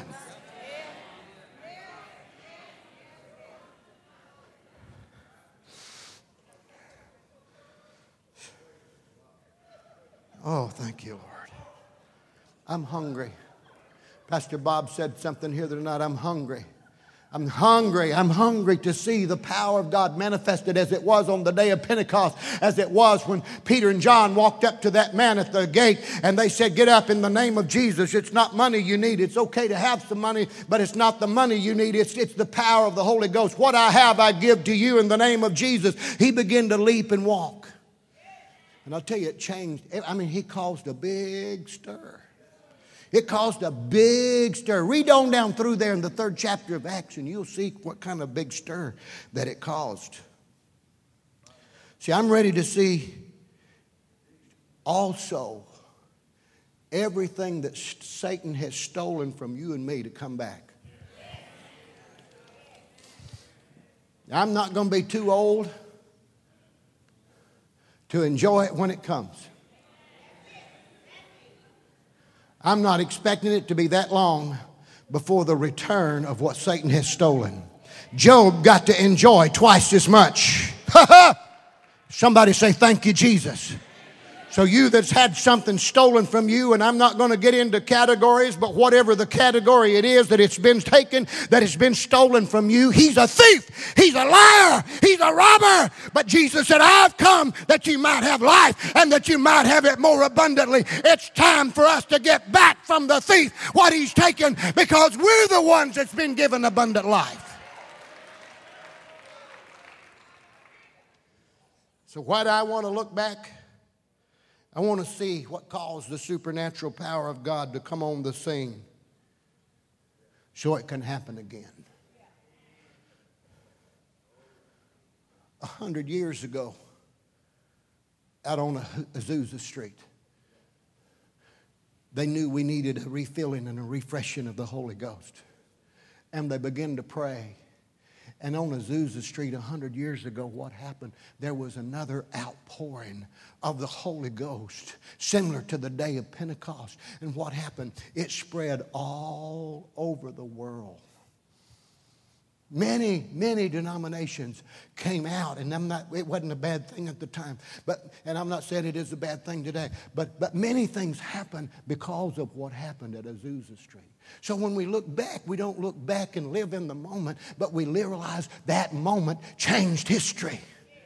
S1: Oh, thank you, Lord. I'm hungry. Pastor Bob said something here the other night. I'm hungry. I'm hungry. I'm hungry to see the power of God manifested as it was on the day of Pentecost, as it was when Peter and John walked up to that man at the gate and they said, get up in the name of Jesus. It's not money you need. It's okay to have some money, but it's not the money you need. It's the power of the Holy Ghost. What I have, I give to you in the name of Jesus. He began to leap and walk. And I'll tell you, it changed. He caused a big stir. It caused a big stir. Read on down through there in the 3rd chapter of Acts, and you'll see what kind of big stir that it caused. See, I'm ready to see also everything that Satan has stolen from you and me to come back. I'm not going to be too old to enjoy it when it comes. I'm not expecting it to be that long before the return of what Satan has stolen. Job got to enjoy twice as much. Somebody say, thank you, Jesus. So you that's had something stolen from you, and I'm not going to get into categories, but whatever the category it is that it's been taken, that it's been stolen from you, he's a thief, he's a liar, he's a robber. But Jesus said, I've come that you might have life and that you might have it more abundantly. It's time for us to get back from the thief what he's taken, because we're the ones that's been given abundant life. So why do I want to look back? I want to see what caused the supernatural power of God to come on the scene so it can happen again. 100 years ago, out on Azusa Street, they knew we needed a refilling and a refreshing of the Holy Ghost. And they began to pray. And on Azusa Street 100 years ago, what happened? There was another outpouring of the Holy Ghost, similar to the day of Pentecost. And what happened? It spread all over the world. Many denominations came out, and it wasn't a bad thing at the time. And I'm not saying it is a bad thing today, but many things happened because of what happened at Azusa Street. So when we look back, we don't look back and live in the moment, but we realize that moment changed history.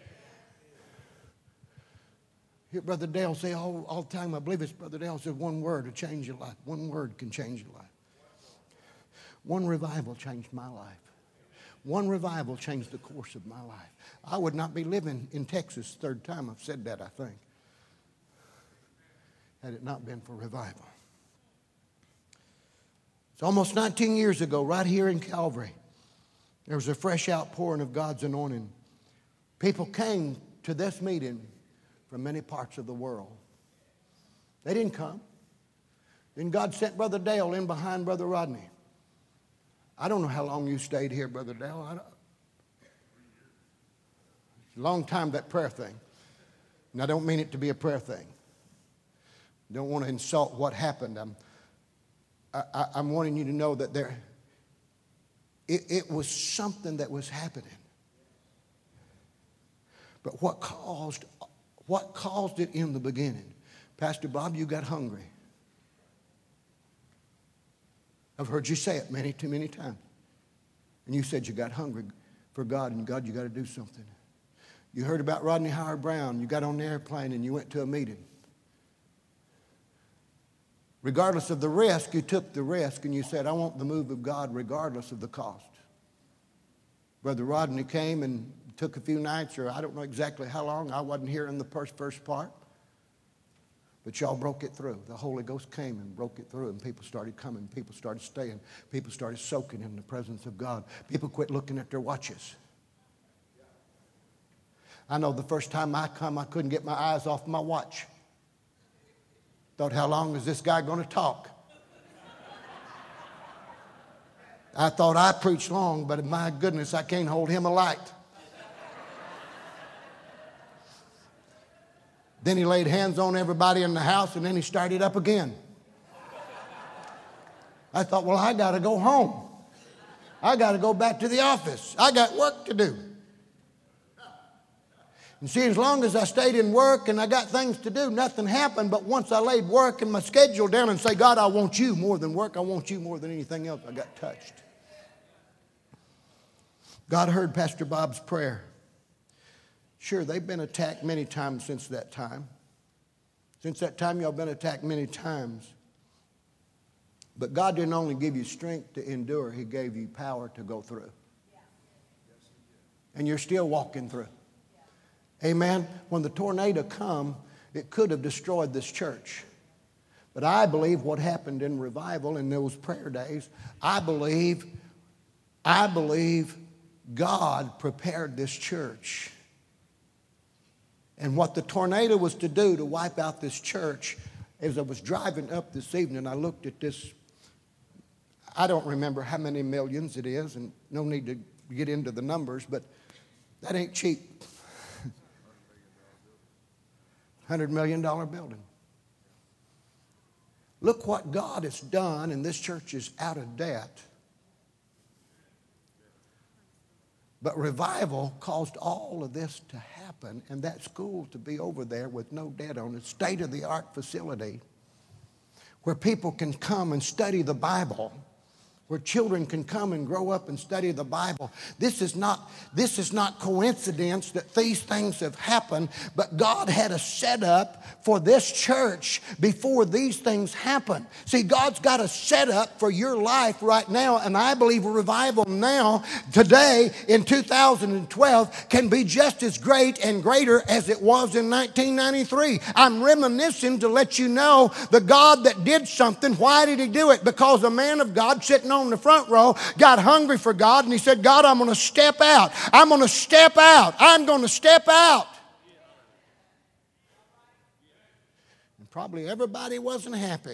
S1: Hear Brother Dale say all the time, I believe it's Brother Dale said, one word to change your life. One word can change your life. One revival changed my life. One revival changed the course of my life. I would not be living in Texas third time I've said that, I think, had it not been for revival. It's almost 19 years ago, right here in Calvary, there was a fresh outpouring of God's anointing. People came to this meeting from many parts of the world. They didn't come. Then God sent Brother Dale in behind Brother Rodney. I don't know how long you stayed here, Brother Dale. It's a long time, that prayer thing. And I don't mean it to be a prayer thing. I don't want to insult what happened. I'm wanting you to know that it was something that was happening. But what caused it in the beginning? Pastor Bob, you got hungry. I've heard you say it too many times. And you said you got hungry for God, and God, you got to do something. You heard about Rodney Howard-Browne. You got on the airplane and you went to a meeting. Regardless of the risk, you took the risk and you said, I want the move of God regardless of the cost. Brother Rodney came and took a few nights, or I don't know exactly how long. I wasn't here in the first part. But y'all broke it through. The Holy Ghost came and broke it through, and people started coming. People started staying. People started soaking in the presence of God. People quit looking at their watches. I know the first time I come, I couldn't get my eyes off my watch. Thought, how long is this guy going to talk? I thought I preached long, but my goodness, I can't hold him a light. Then he laid hands on everybody in the house, and then he started up again. I thought, well, I got to go home. I got to go back to the office. I got work to do. And see, as long as I stayed in work and I got things to do, nothing happened. But once I laid work and my schedule down and say, God, I want you more than work. I want you more than anything else, I got touched. God heard Pastor Bob's prayer. Sure, they've been attacked many times since that time. Since that time, y'all been attacked many times. But God didn't only give you strength to endure, He gave you power to go through. And you're still walking through. Amen. When the tornado come, it could have destroyed this church. But I believe what happened in revival in those prayer days, I believe God prepared this church. And what the tornado was to do to wipe out this church, as I was driving up this evening, I looked at this. I don't remember how many millions it is, and no need to get into the numbers, but That ain't cheap. $100 million building. Look what God has done, and this church is out of debt. But revival caused all of this to happen, and that school to be over there with no debt on it, state-of-the-art facility where people can come and study the Bible, where children can come and grow up and study the Bible. This is not coincidence that these things have happened, but God had a setup for this church before these things happen. See, God's got a setup for your life right now, and I believe a revival now, today, in 2012, can be just as great and greater as it was in 1993. I'm reminiscing to let you know the God that did something. Why did he do it? Because a man of God sitting on the front row got hungry for God, and he said, God, I'm going to step out. I'm going to step out. I'm going to step out. And probably everybody wasn't happy.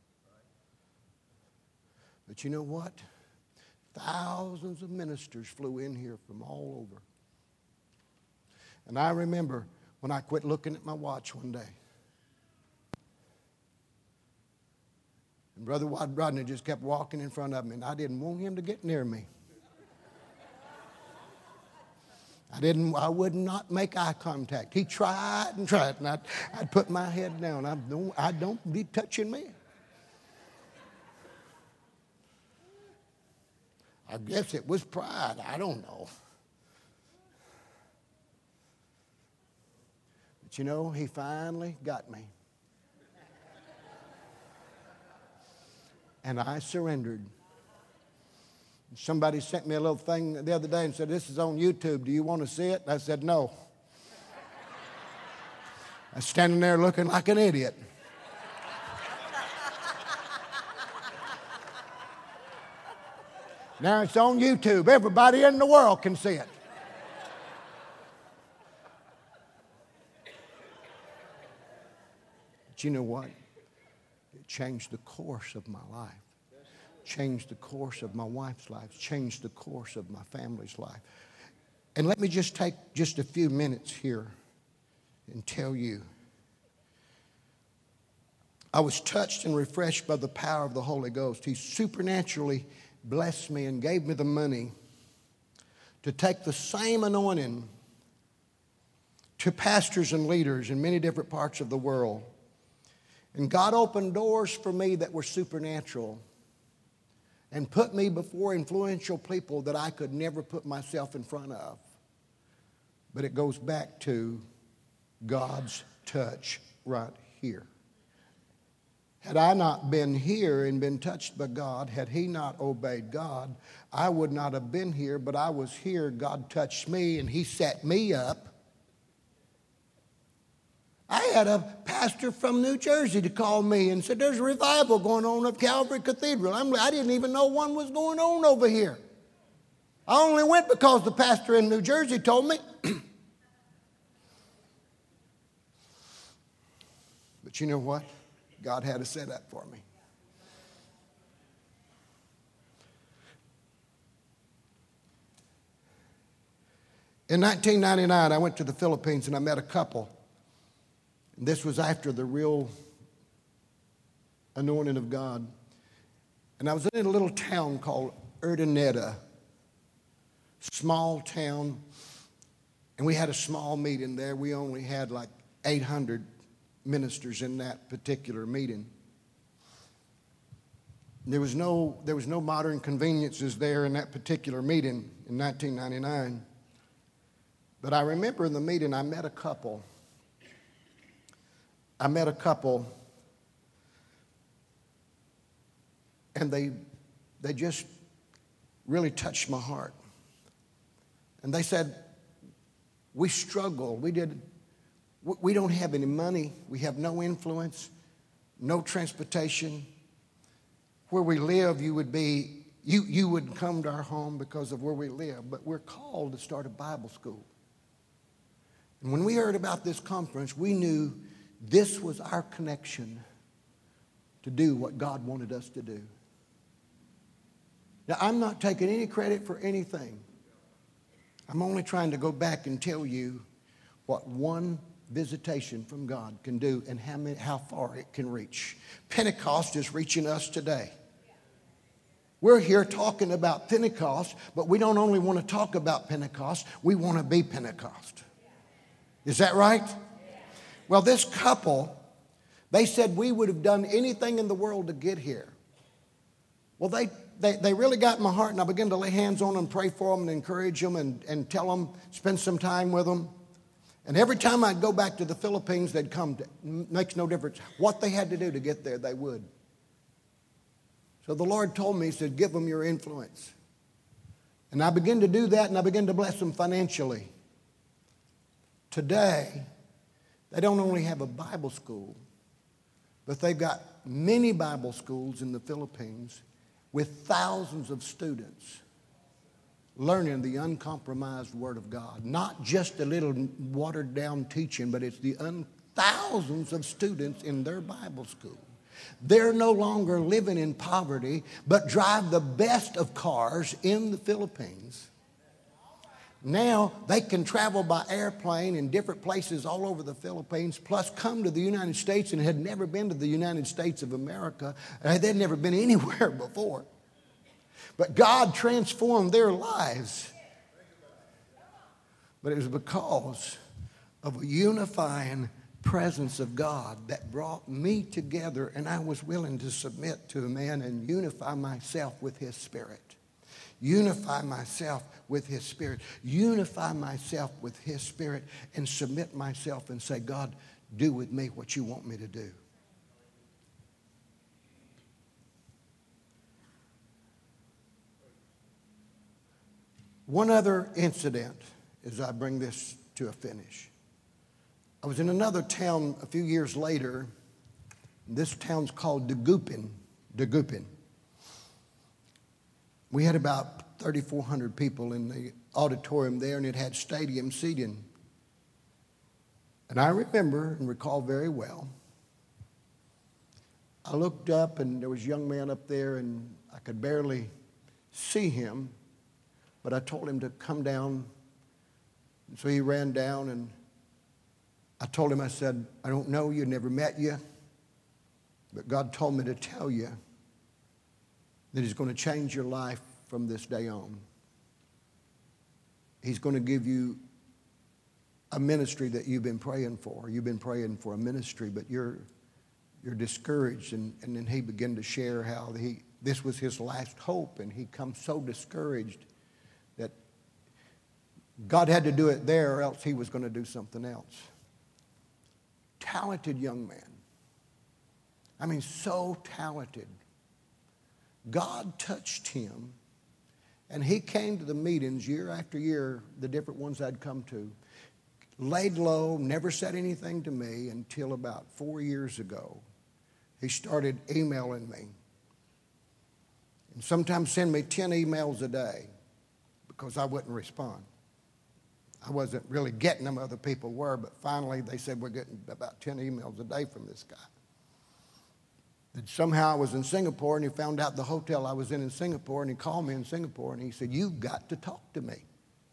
S1: But you know what? Thousands of ministers flew in here from all over. And I remember when I quit looking at my watch one day. And Brother Rodney just kept walking in front of me, and I didn't want him to get near me. I would not make eye contact. He tried and tried, and I'd put my head down. I don't be touching me. I guess it was pride. I don't know. But you know, he finally got me. And I surrendered. Somebody sent me a little thing the other day and said, this is on YouTube. Do you want to see it? And I said, no. I was standing there looking like an idiot. Now it's on YouTube. Everybody in the world can see it. But you know what? It changed the course of my life. Changed the course of my wife's life. Changed the course of my family's life. And let me just take just a few minutes here and tell you. I was touched and refreshed by the power of the Holy Ghost. He supernaturally blessed me and gave me the money to take the same anointing to pastors and leaders in many different parts of the world. And God opened doors for me that were supernatural and put me before influential people that I could never put myself in front of. But it goes back to God's touch right here. Had I not been here and been touched by God, had he not obeyed God, I would not have been here, but I was here. God touched me and he set me up. I had a pastor from New Jersey to call me and said, there's a revival going on at Calvary Cathedral. I didn't even know one was going on over here. I only went because the pastor in New Jersey told me. But you know what? God had a setup for me. In 1999, I went to the Philippines and I met a couple. And this was after the real anointing of God. And I was in a little town called Urdaneta, small town. And we had a small meeting there. We only had like 800 ministers in that particular meeting. There was no modern conveniences there in that particular meeting in 1999. But I remember in the meeting I met a couple. And they just really touched my heart. And they said, we struggle. We don't have any money. We have no influence, no transportation. Where we live, you would come to our home because of where we live. But we're called to start a Bible school. And when we heard about this conference, we knew this was our connection to do what God wanted us to do. Now, I'm not taking any credit for anything. I'm only trying to go back and tell you what one visitation from God can do and how far it can reach. Pentecost is reaching us today. We're here talking about Pentecost, but we don't only want to talk about Pentecost, we want to be Pentecost. Is that right? Well, this couple, they said we would have done anything in the world to get here. Well, they really got in my heart, and I began to lay hands on them, pray for them, and encourage them, and tell them, spend some time with them. And every time I'd go back to the Philippines, they'd come. Makes no difference. What they had to do to get there, they would. So the Lord told me, He said, give them your influence. And I began to do that, and I began to bless them financially. Today, they don't only have a Bible school, but they've got many Bible schools in the Philippines with thousands of students learning the uncompromised Word of God. Not just a little watered down teaching, but it's the thousands of students in their Bible school. They're no longer living in poverty, but drive the best of cars in the Philippines. Now they can travel by airplane in different places all over the Philippines, plus come to the United States and had never been to the United States of America. They'd never been anywhere before. But God transformed their lives. But it was because of a unifying presence of God that brought me together, and I was willing to submit to a man and unify myself with His Spirit. Unify myself with His Spirit. Unify myself with His Spirit and submit myself and say, God, do with me what you want me to do. One other incident as I bring this to a finish. I was in another town a few years later. This town's called Dagupan. We had about 3,400 people in the auditorium there, and it had stadium seating. And I remember and recall very well, I looked up and there was a young man up there, and I could barely see him, but I told him to come down. And so he ran down, and I told him, I said, I don't know you, never met you, but God told me to tell you that He's going to change your life from this day on. He's going to give you a ministry that you've been praying for. You've been praying for a ministry, but you're discouraged. And then he began to share how this was his last hope, and he come so discouraged that God had to do it there, or else he was going to do something else. Talented young man. I mean, so talented. God touched him, and he came to the meetings year after year, the different ones I'd come to, laid low, never said anything to me until about 4 years ago. He started emailing me, and sometimes send me 10 emails a day because I wouldn't respond. I wasn't really getting them, other people were, but finally they said, we're getting about 10 emails a day from this guy. And somehow I was in Singapore, and he found out the hotel I was in Singapore, and he called me in Singapore, and he said, you've got to talk to me.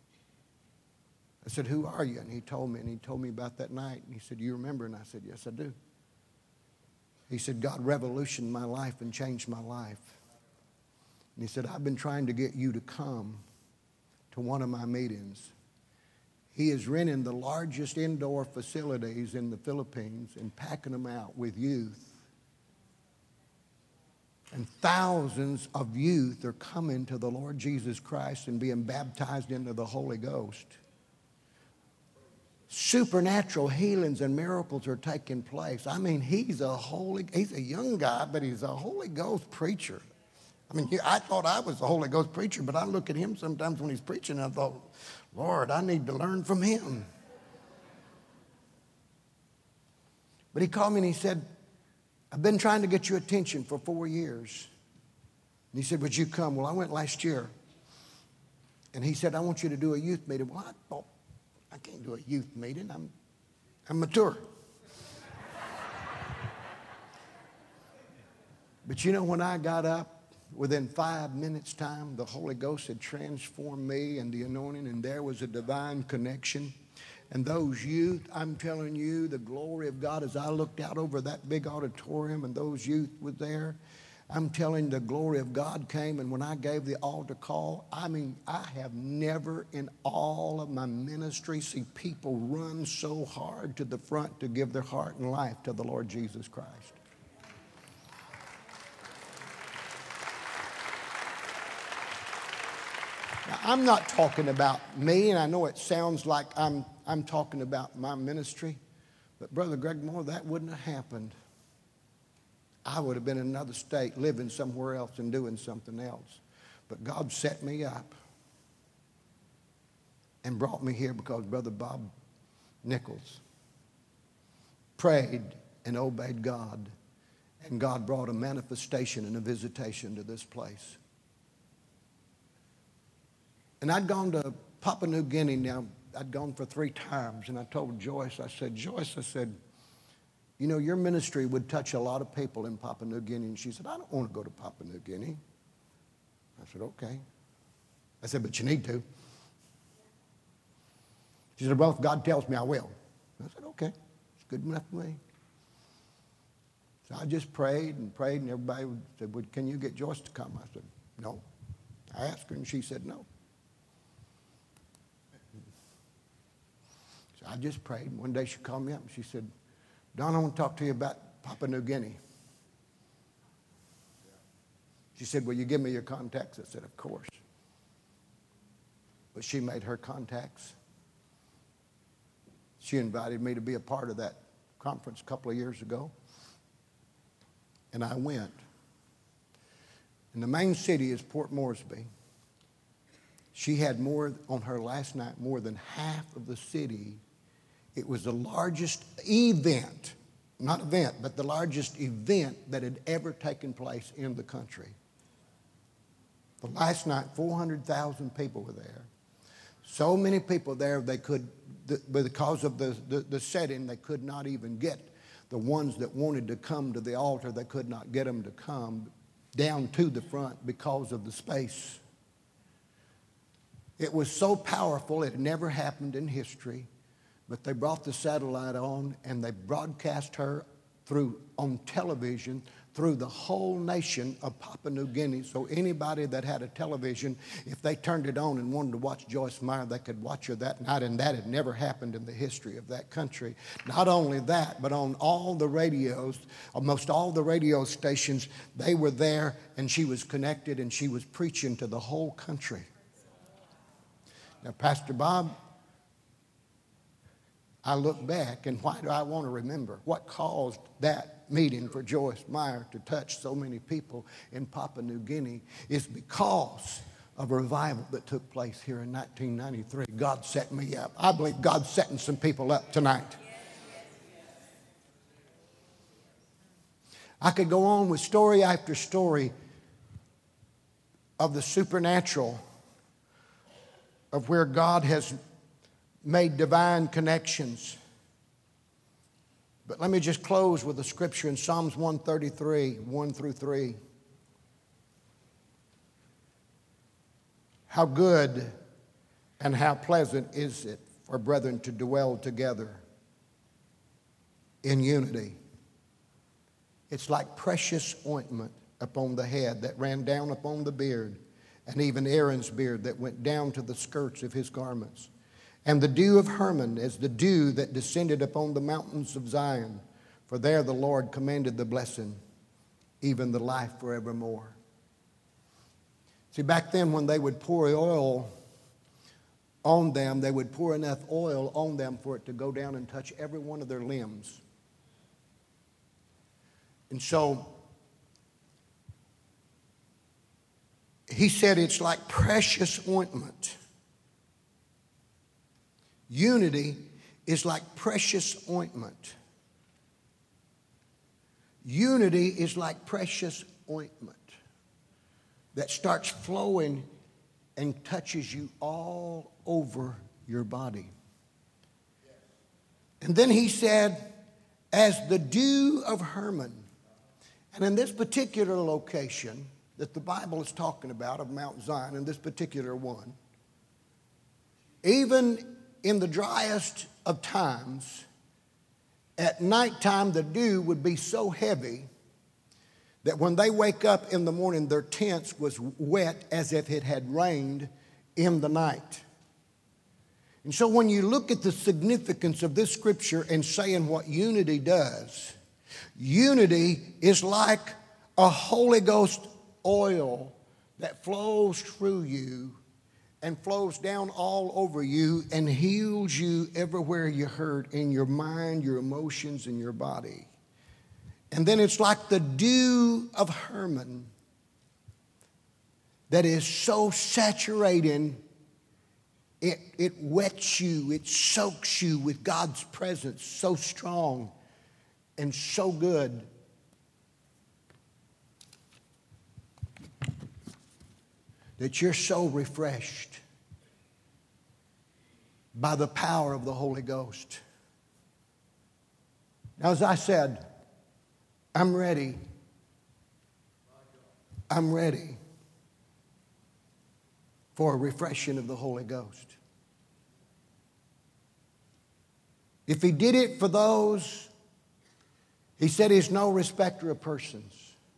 S1: I said, who are you? And he told me about that night. And he said, you remember? And I said, yes, I do. He said, God revolutionized my life and changed my life. And he said, I've been trying to get you to come to one of my meetings. He is renting the largest indoor facilities in the Philippines and packing them out with youth. And thousands of youth are coming to the Lord Jesus Christ and being baptized into the Holy Ghost. Supernatural healings and miracles are taking place. I mean, he's a young guy, but he's a Holy Ghost preacher. I mean, I thought I was a Holy Ghost preacher, but I look at him sometimes when he's preaching, and I thought, Lord, I need to learn from him. But he called me and he said, I've been trying to get your attention for 4 years. And he said, would you come? Well, I went last year. And he said, I want you to do a youth meeting. Well, I thought, I can't do a youth meeting. I'm mature. But you know, when I got up within 5 minutes' time, the Holy Ghost had transformed me and the anointing, and there was a divine connection. And those youth, I'm telling you, the glory of God, as I looked out over that big auditorium and those youth were there, I'm telling you, the glory of God came. And when I gave the altar call, I mean, I have never in all of my ministry seen people run so hard to the front to give their heart and life to the Lord Jesus Christ. Now, I'm not talking about me, and I know it sounds like I'm talking about my ministry, but Brother Greg Moore, that wouldn't have happened. I would have been in another state, living somewhere else and doing something else. But God set me up and brought me here because Brother Bob Nichols prayed and obeyed God, and God brought a manifestation and a visitation to this place. And I'd gone to Papua New Guinea now. I'd gone for 3 times, and I told Joyce, I said, you know, your ministry would touch a lot of people in Papua New Guinea. And she said, I don't want to go to Papua New Guinea. I said, okay. I said, but you need to. She said, well, if God tells me, I will. I said, okay. It's good enough for me. So I just prayed, and everybody said, well, can you get Joyce to come? I said, no. I asked her, and she said, no. So I just prayed. One day she called me up, and she said, Don, I want to talk to you about Papua New Guinea. She said, will you give me your contacts? I said, of course. But she made her contacts. She invited me to be a part of that conference a couple of years ago. And I went. And the main city is Port Moresby. She had more on her last night, more than half of the city. It was the largest event, not event, but the largest event that had ever taken place in the country. The last night, 400,000 people were there. So many people there, they could, because of the setting, they could not even get the ones that wanted to come to the altar. They could not get them to come down to the front because of the space. It was so powerful, it never happened in history. But they brought the satellite on, and they broadcast her on television through the whole nation of Papua New Guinea. So anybody that had a television, if they turned it on and wanted to watch Joyce Meyer, they could watch her that night, and that had never happened in the history of that country. Not only that, but on all the radios, almost all the radio stations, they were there, and she was connected, and she was preaching to the whole country. Now, Pastor Bob, I look back, and why do I want to remember? What caused that meeting for Joyce Meyer to touch so many people in Papua New Guinea is because of a revival that took place here in 1993. God set me up. I believe God's setting some people up tonight. I could go on with story after story of the supernatural, of where God has made divine connections. But let me just close with a scripture in Psalms 133, 1 through 3. How good and how pleasant is it for brethren to dwell together in unity. It's like precious ointment upon the head that ran down upon the beard, and even Aaron's beard that went down to the skirts of his garments. And the dew of Hermon as the dew that descended upon the mountains of Zion. For there the Lord commanded the blessing, even the life forevermore. See, back then when they would pour oil on them, they would pour enough oil on them for it to go down and touch every one of their limbs. And so he said it's like precious ointment. Unity is like precious ointment. Unity is like precious ointment that starts flowing and touches you all over your body. And then he said, as the dew of Hermon. And in this particular location, that the Bible is talking about of Mount Zion, and this particular one, even in the driest of times, at nighttime the dew would be so heavy that when they wake up in the morning, their tents was wet as if it had rained in the night. And so when you look at the significance of this scripture and saying what unity does, unity is like a Holy Ghost oil that flows through you and flows down all over you and heals you everywhere you hurt, in your mind, your emotions, and your body. And then it's like the dew of Hermon that is so saturating, it wets you, it soaks you with God's presence, so strong and so good. That you're so refreshed by the power of the Holy Ghost. Now, as I said, I'm ready. I'm ready for a refreshing of the Holy Ghost. If he did it for those, he said he's no respecter of persons.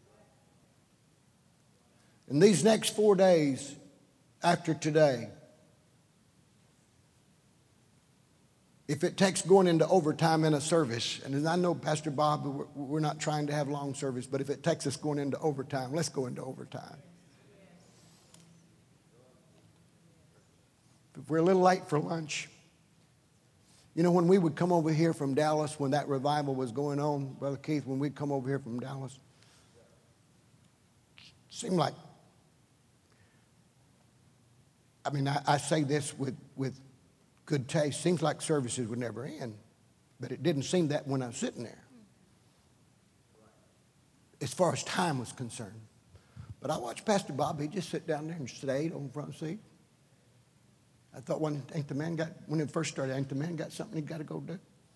S1: In these next 4 days after today, if it takes going into overtime in a service, and I know, Pastor Bob, we're not trying to have long service, but if it takes us going into overtime, let's go into overtime. If we're a little late for lunch, you know, when we would come over here from Dallas, when that revival was going on, Brother Keith, when we'd come over here from Dallas, it seemed like, I mean, I say this with good taste. Seems like services would never end, but it didn't seem that when I was sitting there, as far as time was concerned. But I watched Pastor Bob. He just sit down there and stayed on the front seat. I thought, when it first started, ain't the man got something he got to go do?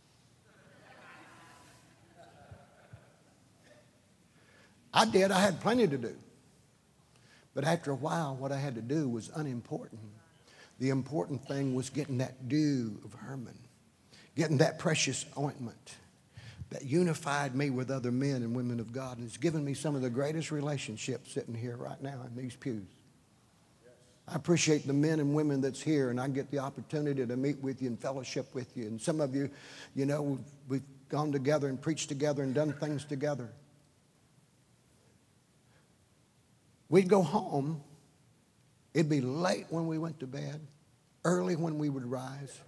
S1: I did. I had plenty to do. But after a while, what I had to do was unimportant. The important thing was getting that dew of Hermon, getting that precious ointment that unified me with other men and women of God. And it's given me some of the greatest relationships sitting here right now in these pews. I appreciate the men and women that's here, and I get the opportunity to meet with you and fellowship with you. And some of you, you know, we've gone together and preached together and done things together. We'd go home. It'd be late when we went to bed, early when we would rise,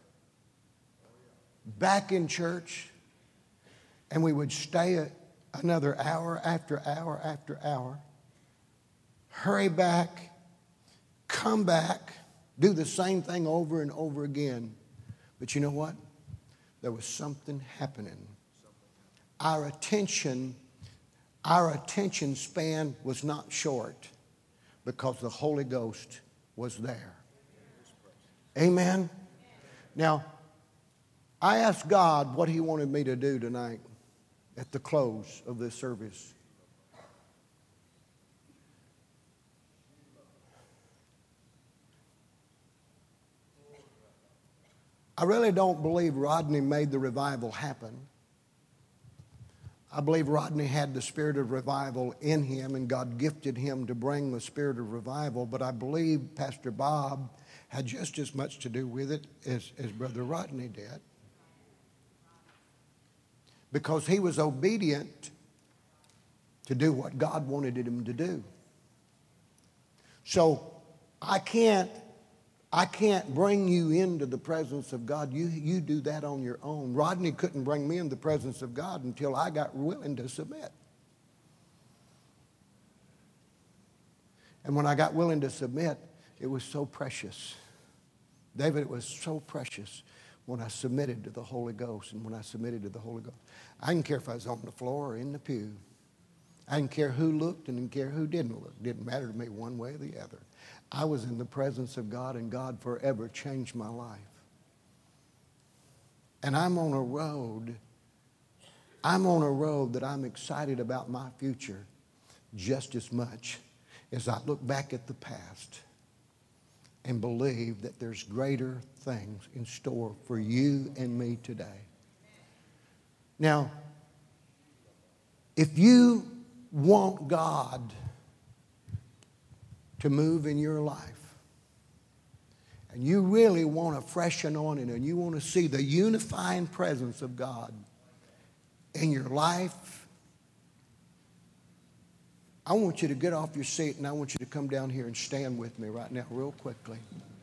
S1: back in church, and we would stay another hour after hour after hour, hurry back, come back, do the same thing over and over again. But you know what? There was something happening. Our attention span was not short because the Holy Ghost was there. Amen? Now, I asked God what he wanted me to do tonight at the close of this service. I really don't believe Rodney made the revival happen. I believe Rodney had the spirit of revival in him, and God gifted him to bring the spirit of revival. But I believe Pastor Bob had just as much to do with it as Brother Rodney did, because he was obedient to do what God wanted him to do. So I can't bring you into the presence of God. You do that on your own. Rodney couldn't bring me in the presence of God until I got willing to submit. And when I got willing to submit, it was so precious. David, it was so precious when I submitted to the Holy Ghost. And when I submitted to the Holy Ghost, I didn't care if I was on the floor or in the pew. I didn't care who looked and didn't care who didn't look. It didn't matter to me one way or the other. I was in the presence of God, and God forever changed my life. And I'm on a road that I'm excited about my future just as much as I look back at the past and believe that there's greater things in store for you and me today. Now, if you want God to move in your life, and you really want a fresh anointing, and you want to see the unifying presence of God in your life, I want you to get off your seat and I want you to come down here and stand with me right now real quickly.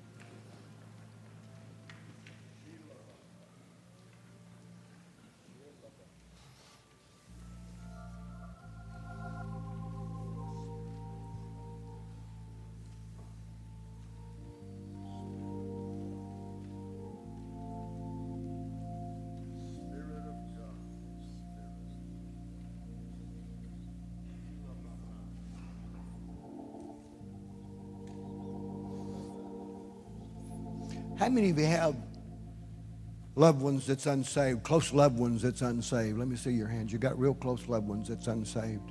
S1: How many of you have loved ones that's unsaved, close loved ones that's unsaved? Let me see your hands. You got real close loved ones that's unsaved.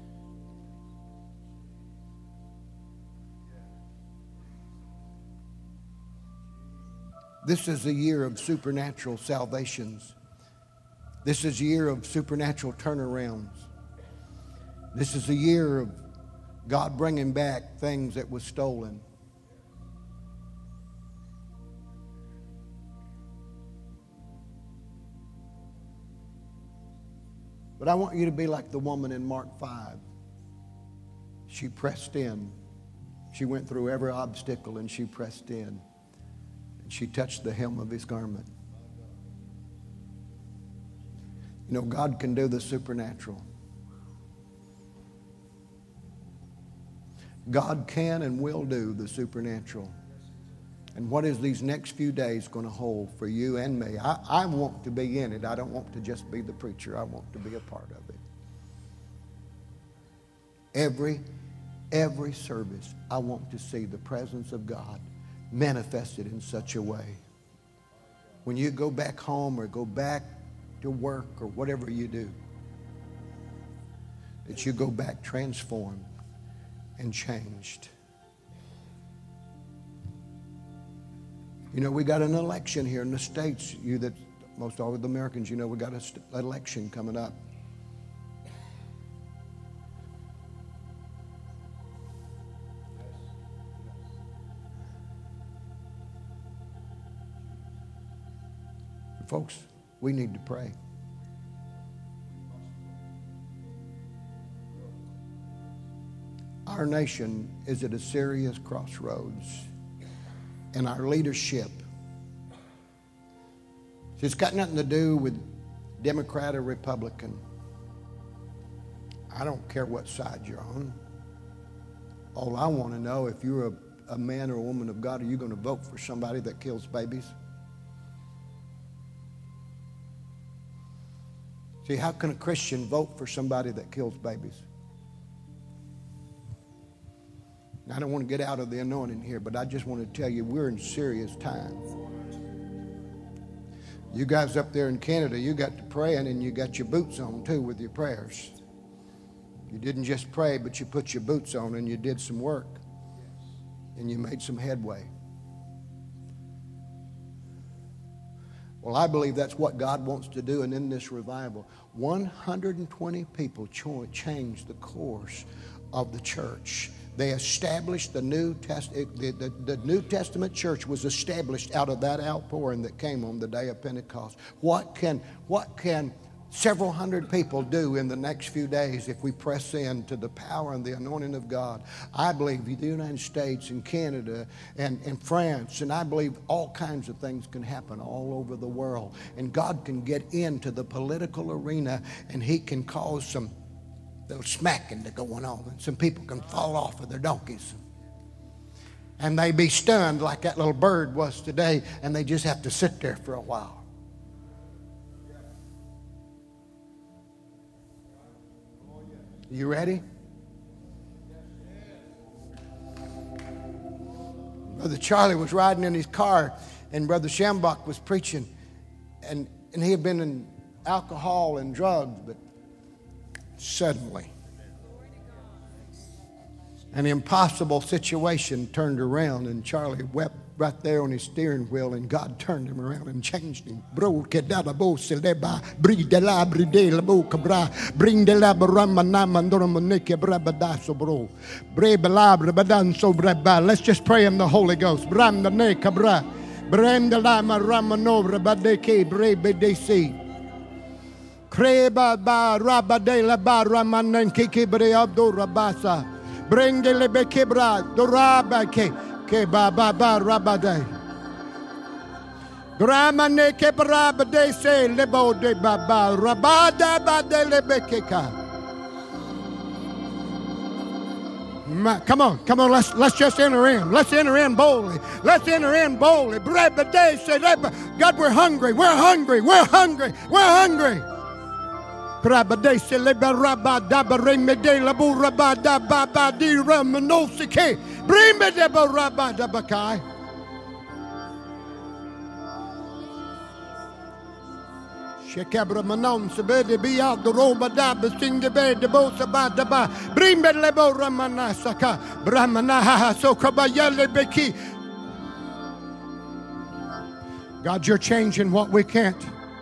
S1: This is a year of supernatural salvations. This is a year of supernatural turnarounds. This is a year of God bringing back things that was stolen. But I want you to be like the woman in Mark 5. She pressed in. She went through every obstacle and she pressed in. And she touched the hem of his garment. You know, God can do the supernatural. God can and will do the supernatural. And what is these next few days going to hold for you and me? I want to be in it. I don't want to just be the preacher. I want to be a part of it. Every service, I want to see the presence of God manifested in such a way. When you go back home or go back to work or whatever you do, that you go back transformed and changed. You know, we got an election here in the States. You that, most all of the Americans, you know, we got an election coming up. Folks, we need to pray. Our nation is at a serious crossroads. And our leadership. It's got nothing to do with Democrat or Republican. I don't care what side you're on. All I want to know, if you're a man or a woman of God, are you going to vote for somebody that kills babies? See, how can a Christian vote for somebody that kills babies? I don't want to get out of the anointing here, but I just want to tell you we're in serious times. You guys up there in Canada, you got to praying and you got your boots on too with your prayers. You didn't just pray, but you put your boots on and you did some work and you made some headway. Well, I believe that's what God wants to do, and in this revival, 120 people changed the course of the church. They established the New Testament. The New Testament church was established out of that outpouring that came on the day of Pentecost. What can several hundred people do in the next few days if we press into the power and the anointing of God? I believe the United States and Canada and France, and I believe all kinds of things can happen all over the world. And God can get into the political arena and He can cause some little smacking to going on, and some people can fall off of their donkeys and they be stunned like that little bird was today, and they just have to sit there for a while. You ready? Brother Charlie was riding in his car and Brother Schambach was preaching, and he had been in alcohol and drugs, but suddenly An impossible situation turned around, and Charlie wept right there on his steering wheel, and God turned him around and changed him. Bring the let's just pray in the Holy Ghost. Bring the lebekebra, dorabake, ke baba rabade. Gramane kebrabade se lebo de baba, rabada bade lebekeka. Come on, let's just enter in. Let's enter in boldly. Let's enter in boldly. God, we're hungry. We're hungry. We're hungry. We're hungry. Bring me de barabada bakai. Shekabra manon sebede biya the roba da besing the bed the bosa ba da ba. Bring me lebo ramana saka brahmana so kabayale beki. God, you're changing what we can't.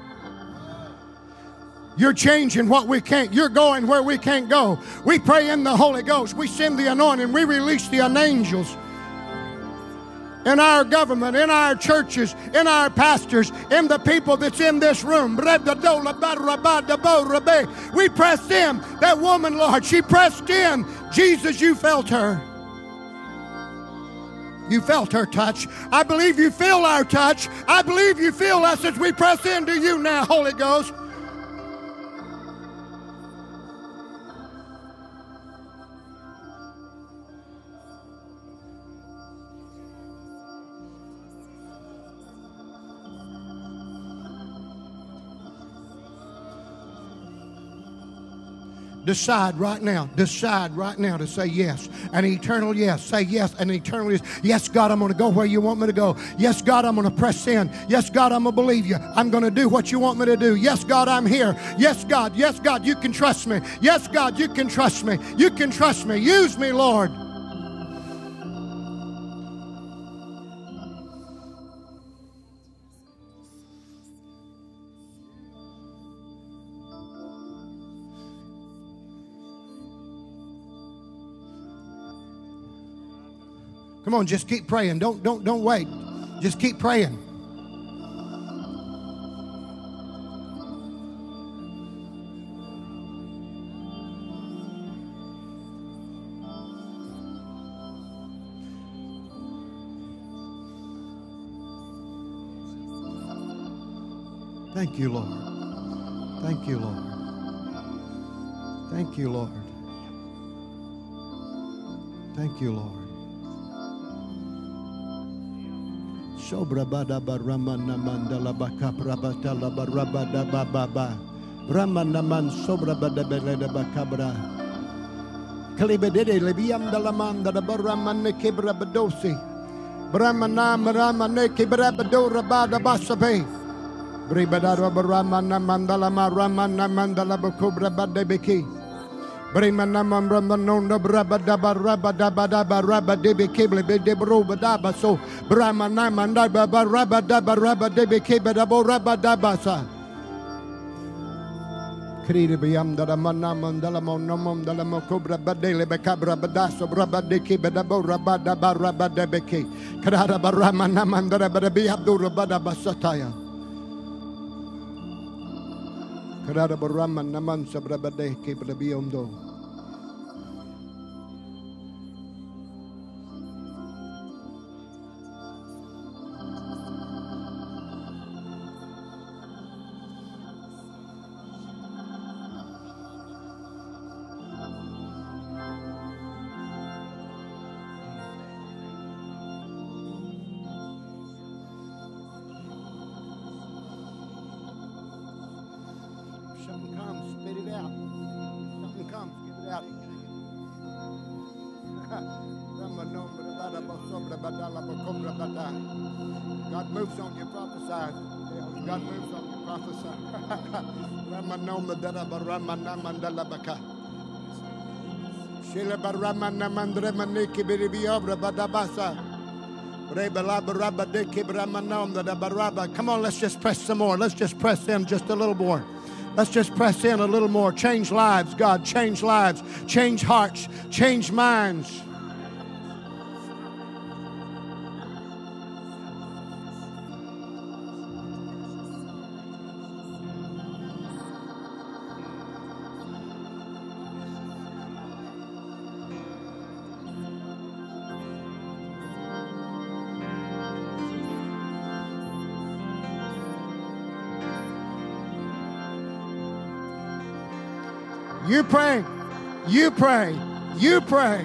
S1: You're changing what we can't. You're going where we can't go. We pray in the Holy Ghost. We send the anointing. We release the angels in our government, in our churches, in our pastors, in the people that's in this room. We pressed in. That woman, Lord, she pressed in. Jesus, you felt her. You felt her touch. I believe you feel our touch. I believe you feel us as we press into you now, Holy Ghost. Decide right now to say yes, an eternal yes. Say yes, an eternal yes. Yes, God, I'm going to go where you want me to go. Yes, God, I'm going to press in. Yes, God, I'm going to believe you. I'm going to do what you want me to do. Yes, God, I'm here. Yes, God, you can trust me. Yes, God, you can trust me. You can trust me. Use me, Lord. Come on, just keep praying. Don't wait. Just keep praying. Thank you, Lord. Thank you, Lord. Thank you, Lord. Thank you, Lord. Sobra bada baramana mandala bakapra batala barabada bababa ramana man sobra bada beleda bakabra kalibede lebiam dalamanda da baramane kibra badosi bramana maramane kibra badora bada basabe bribada baramana mandala maramana mandala bakubra badebeki Brimana mamramano brabada barabada baraba debe cable de brobada so Bramana manda barabada baraba debe cable borabada basa Creed beyond the manam della monomum della mocobra badele becabra badaso brabade kibeda borabada baraba debeke Krada baramana mandara badabi abdura bada basataya Karada baraman naman sa brabade kibeda biondo God moves on you, prophesy. God moves on you, prophesy. Come on, let's just press some more. Let's just press in just a little more. Let's just press in a little more. Change lives, God. Change lives. Change hearts. Change minds. You pray. You pray. You pray.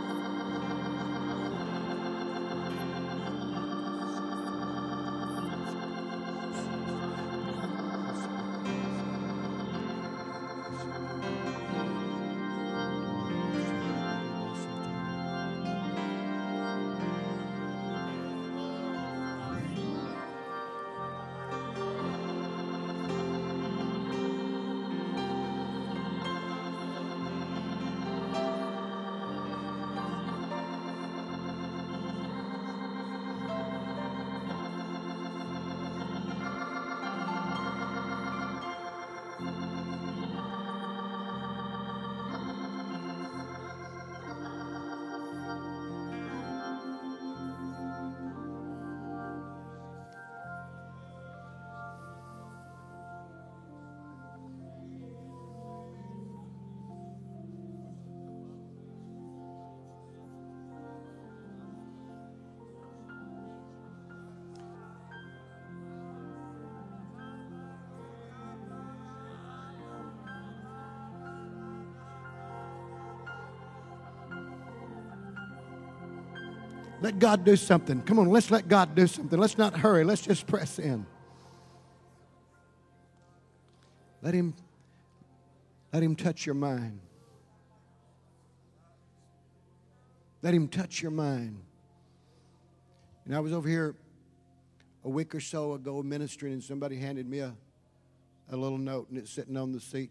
S1: Let God do something. Come on, let's let God do something. Let's not hurry. Let's just press in. Let Him touch your mind. Let Him touch your mind. And I was over here a week or so ago ministering, and somebody handed me a little note, and it's sitting on the seat.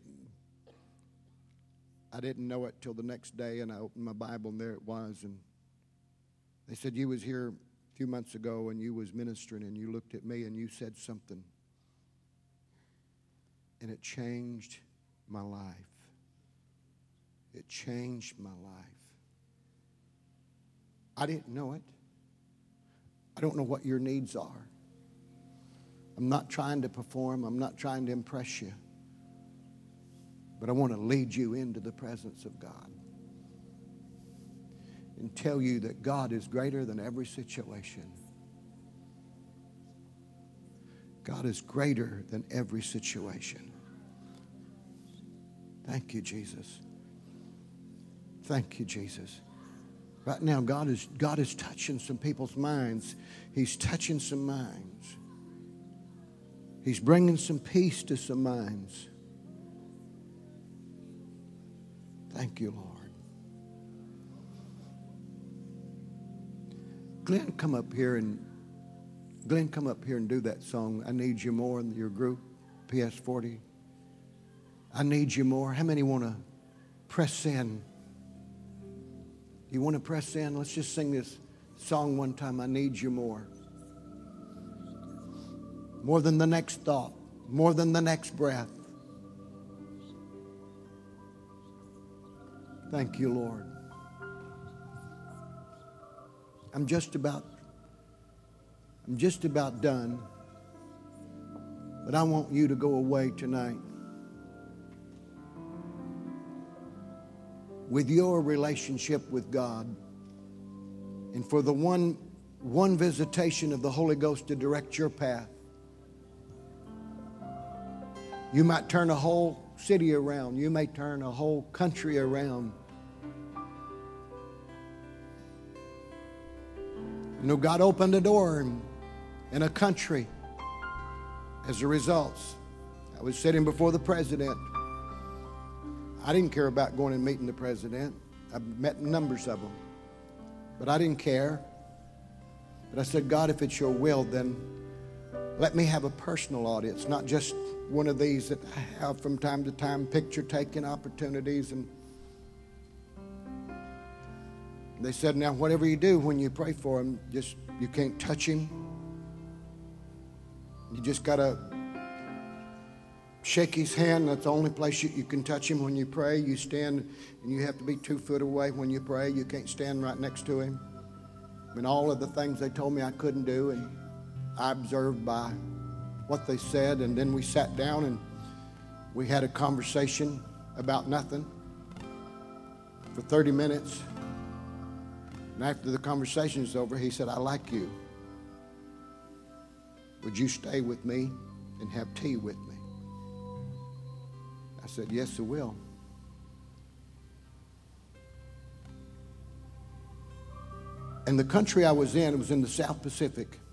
S1: I didn't know it till the next day, and I opened my Bible, and there it was. And they said, you was here a few months ago, and you was ministering, and you looked at me, and you said something. And it changed my life. It changed my life. I didn't know it. I don't know what your needs are. I'm not trying to perform. I'm not trying to impress you. But I want to lead you into the presence of God and tell you that God is greater than every situation. God is greater than every situation. Thank you, Jesus. Thank you, Jesus. Right now, God is touching some people's minds. He's touching some minds. He's bringing some peace to some minds. Thank you, Lord. Glenn, come up here and do that song. I need you more in your group, PS40. I need you more. How many want to press in? You want to press in? Let's just sing this song one time. I need you more. More than the next thought. More than the next breath. Thank you, Lord. I'm just about done. But I want you to go away tonight with your relationship with God, and for the one visitation of the Holy Ghost to direct your path. You might turn a whole city around. You may turn a whole country around. You know, God opened a door in a country as a result. I was sitting before the president. I didn't care about going and meeting the president. I've met numbers of them. But I didn't care. But I said, God, if it's your will, then let me have a personal audience, not just one of these that I have from time to time, picture-taking opportunities. And they said, now whatever you do when you pray for him, just you can't touch him. You just got to shake his hand. That's the only place you can touch him when you pray. You stand and you have to be 2 foot away when you pray. You can't stand right next to him. And all of the things they told me I couldn't do, and I observed by what they said. And then we sat down and we had a conversation about nothing for 30 minutes. And after the conversation was over, he said, I like you. Would you stay with me and have tea with me? I said, yes, I will. And the country I was in, it was in the South Pacific.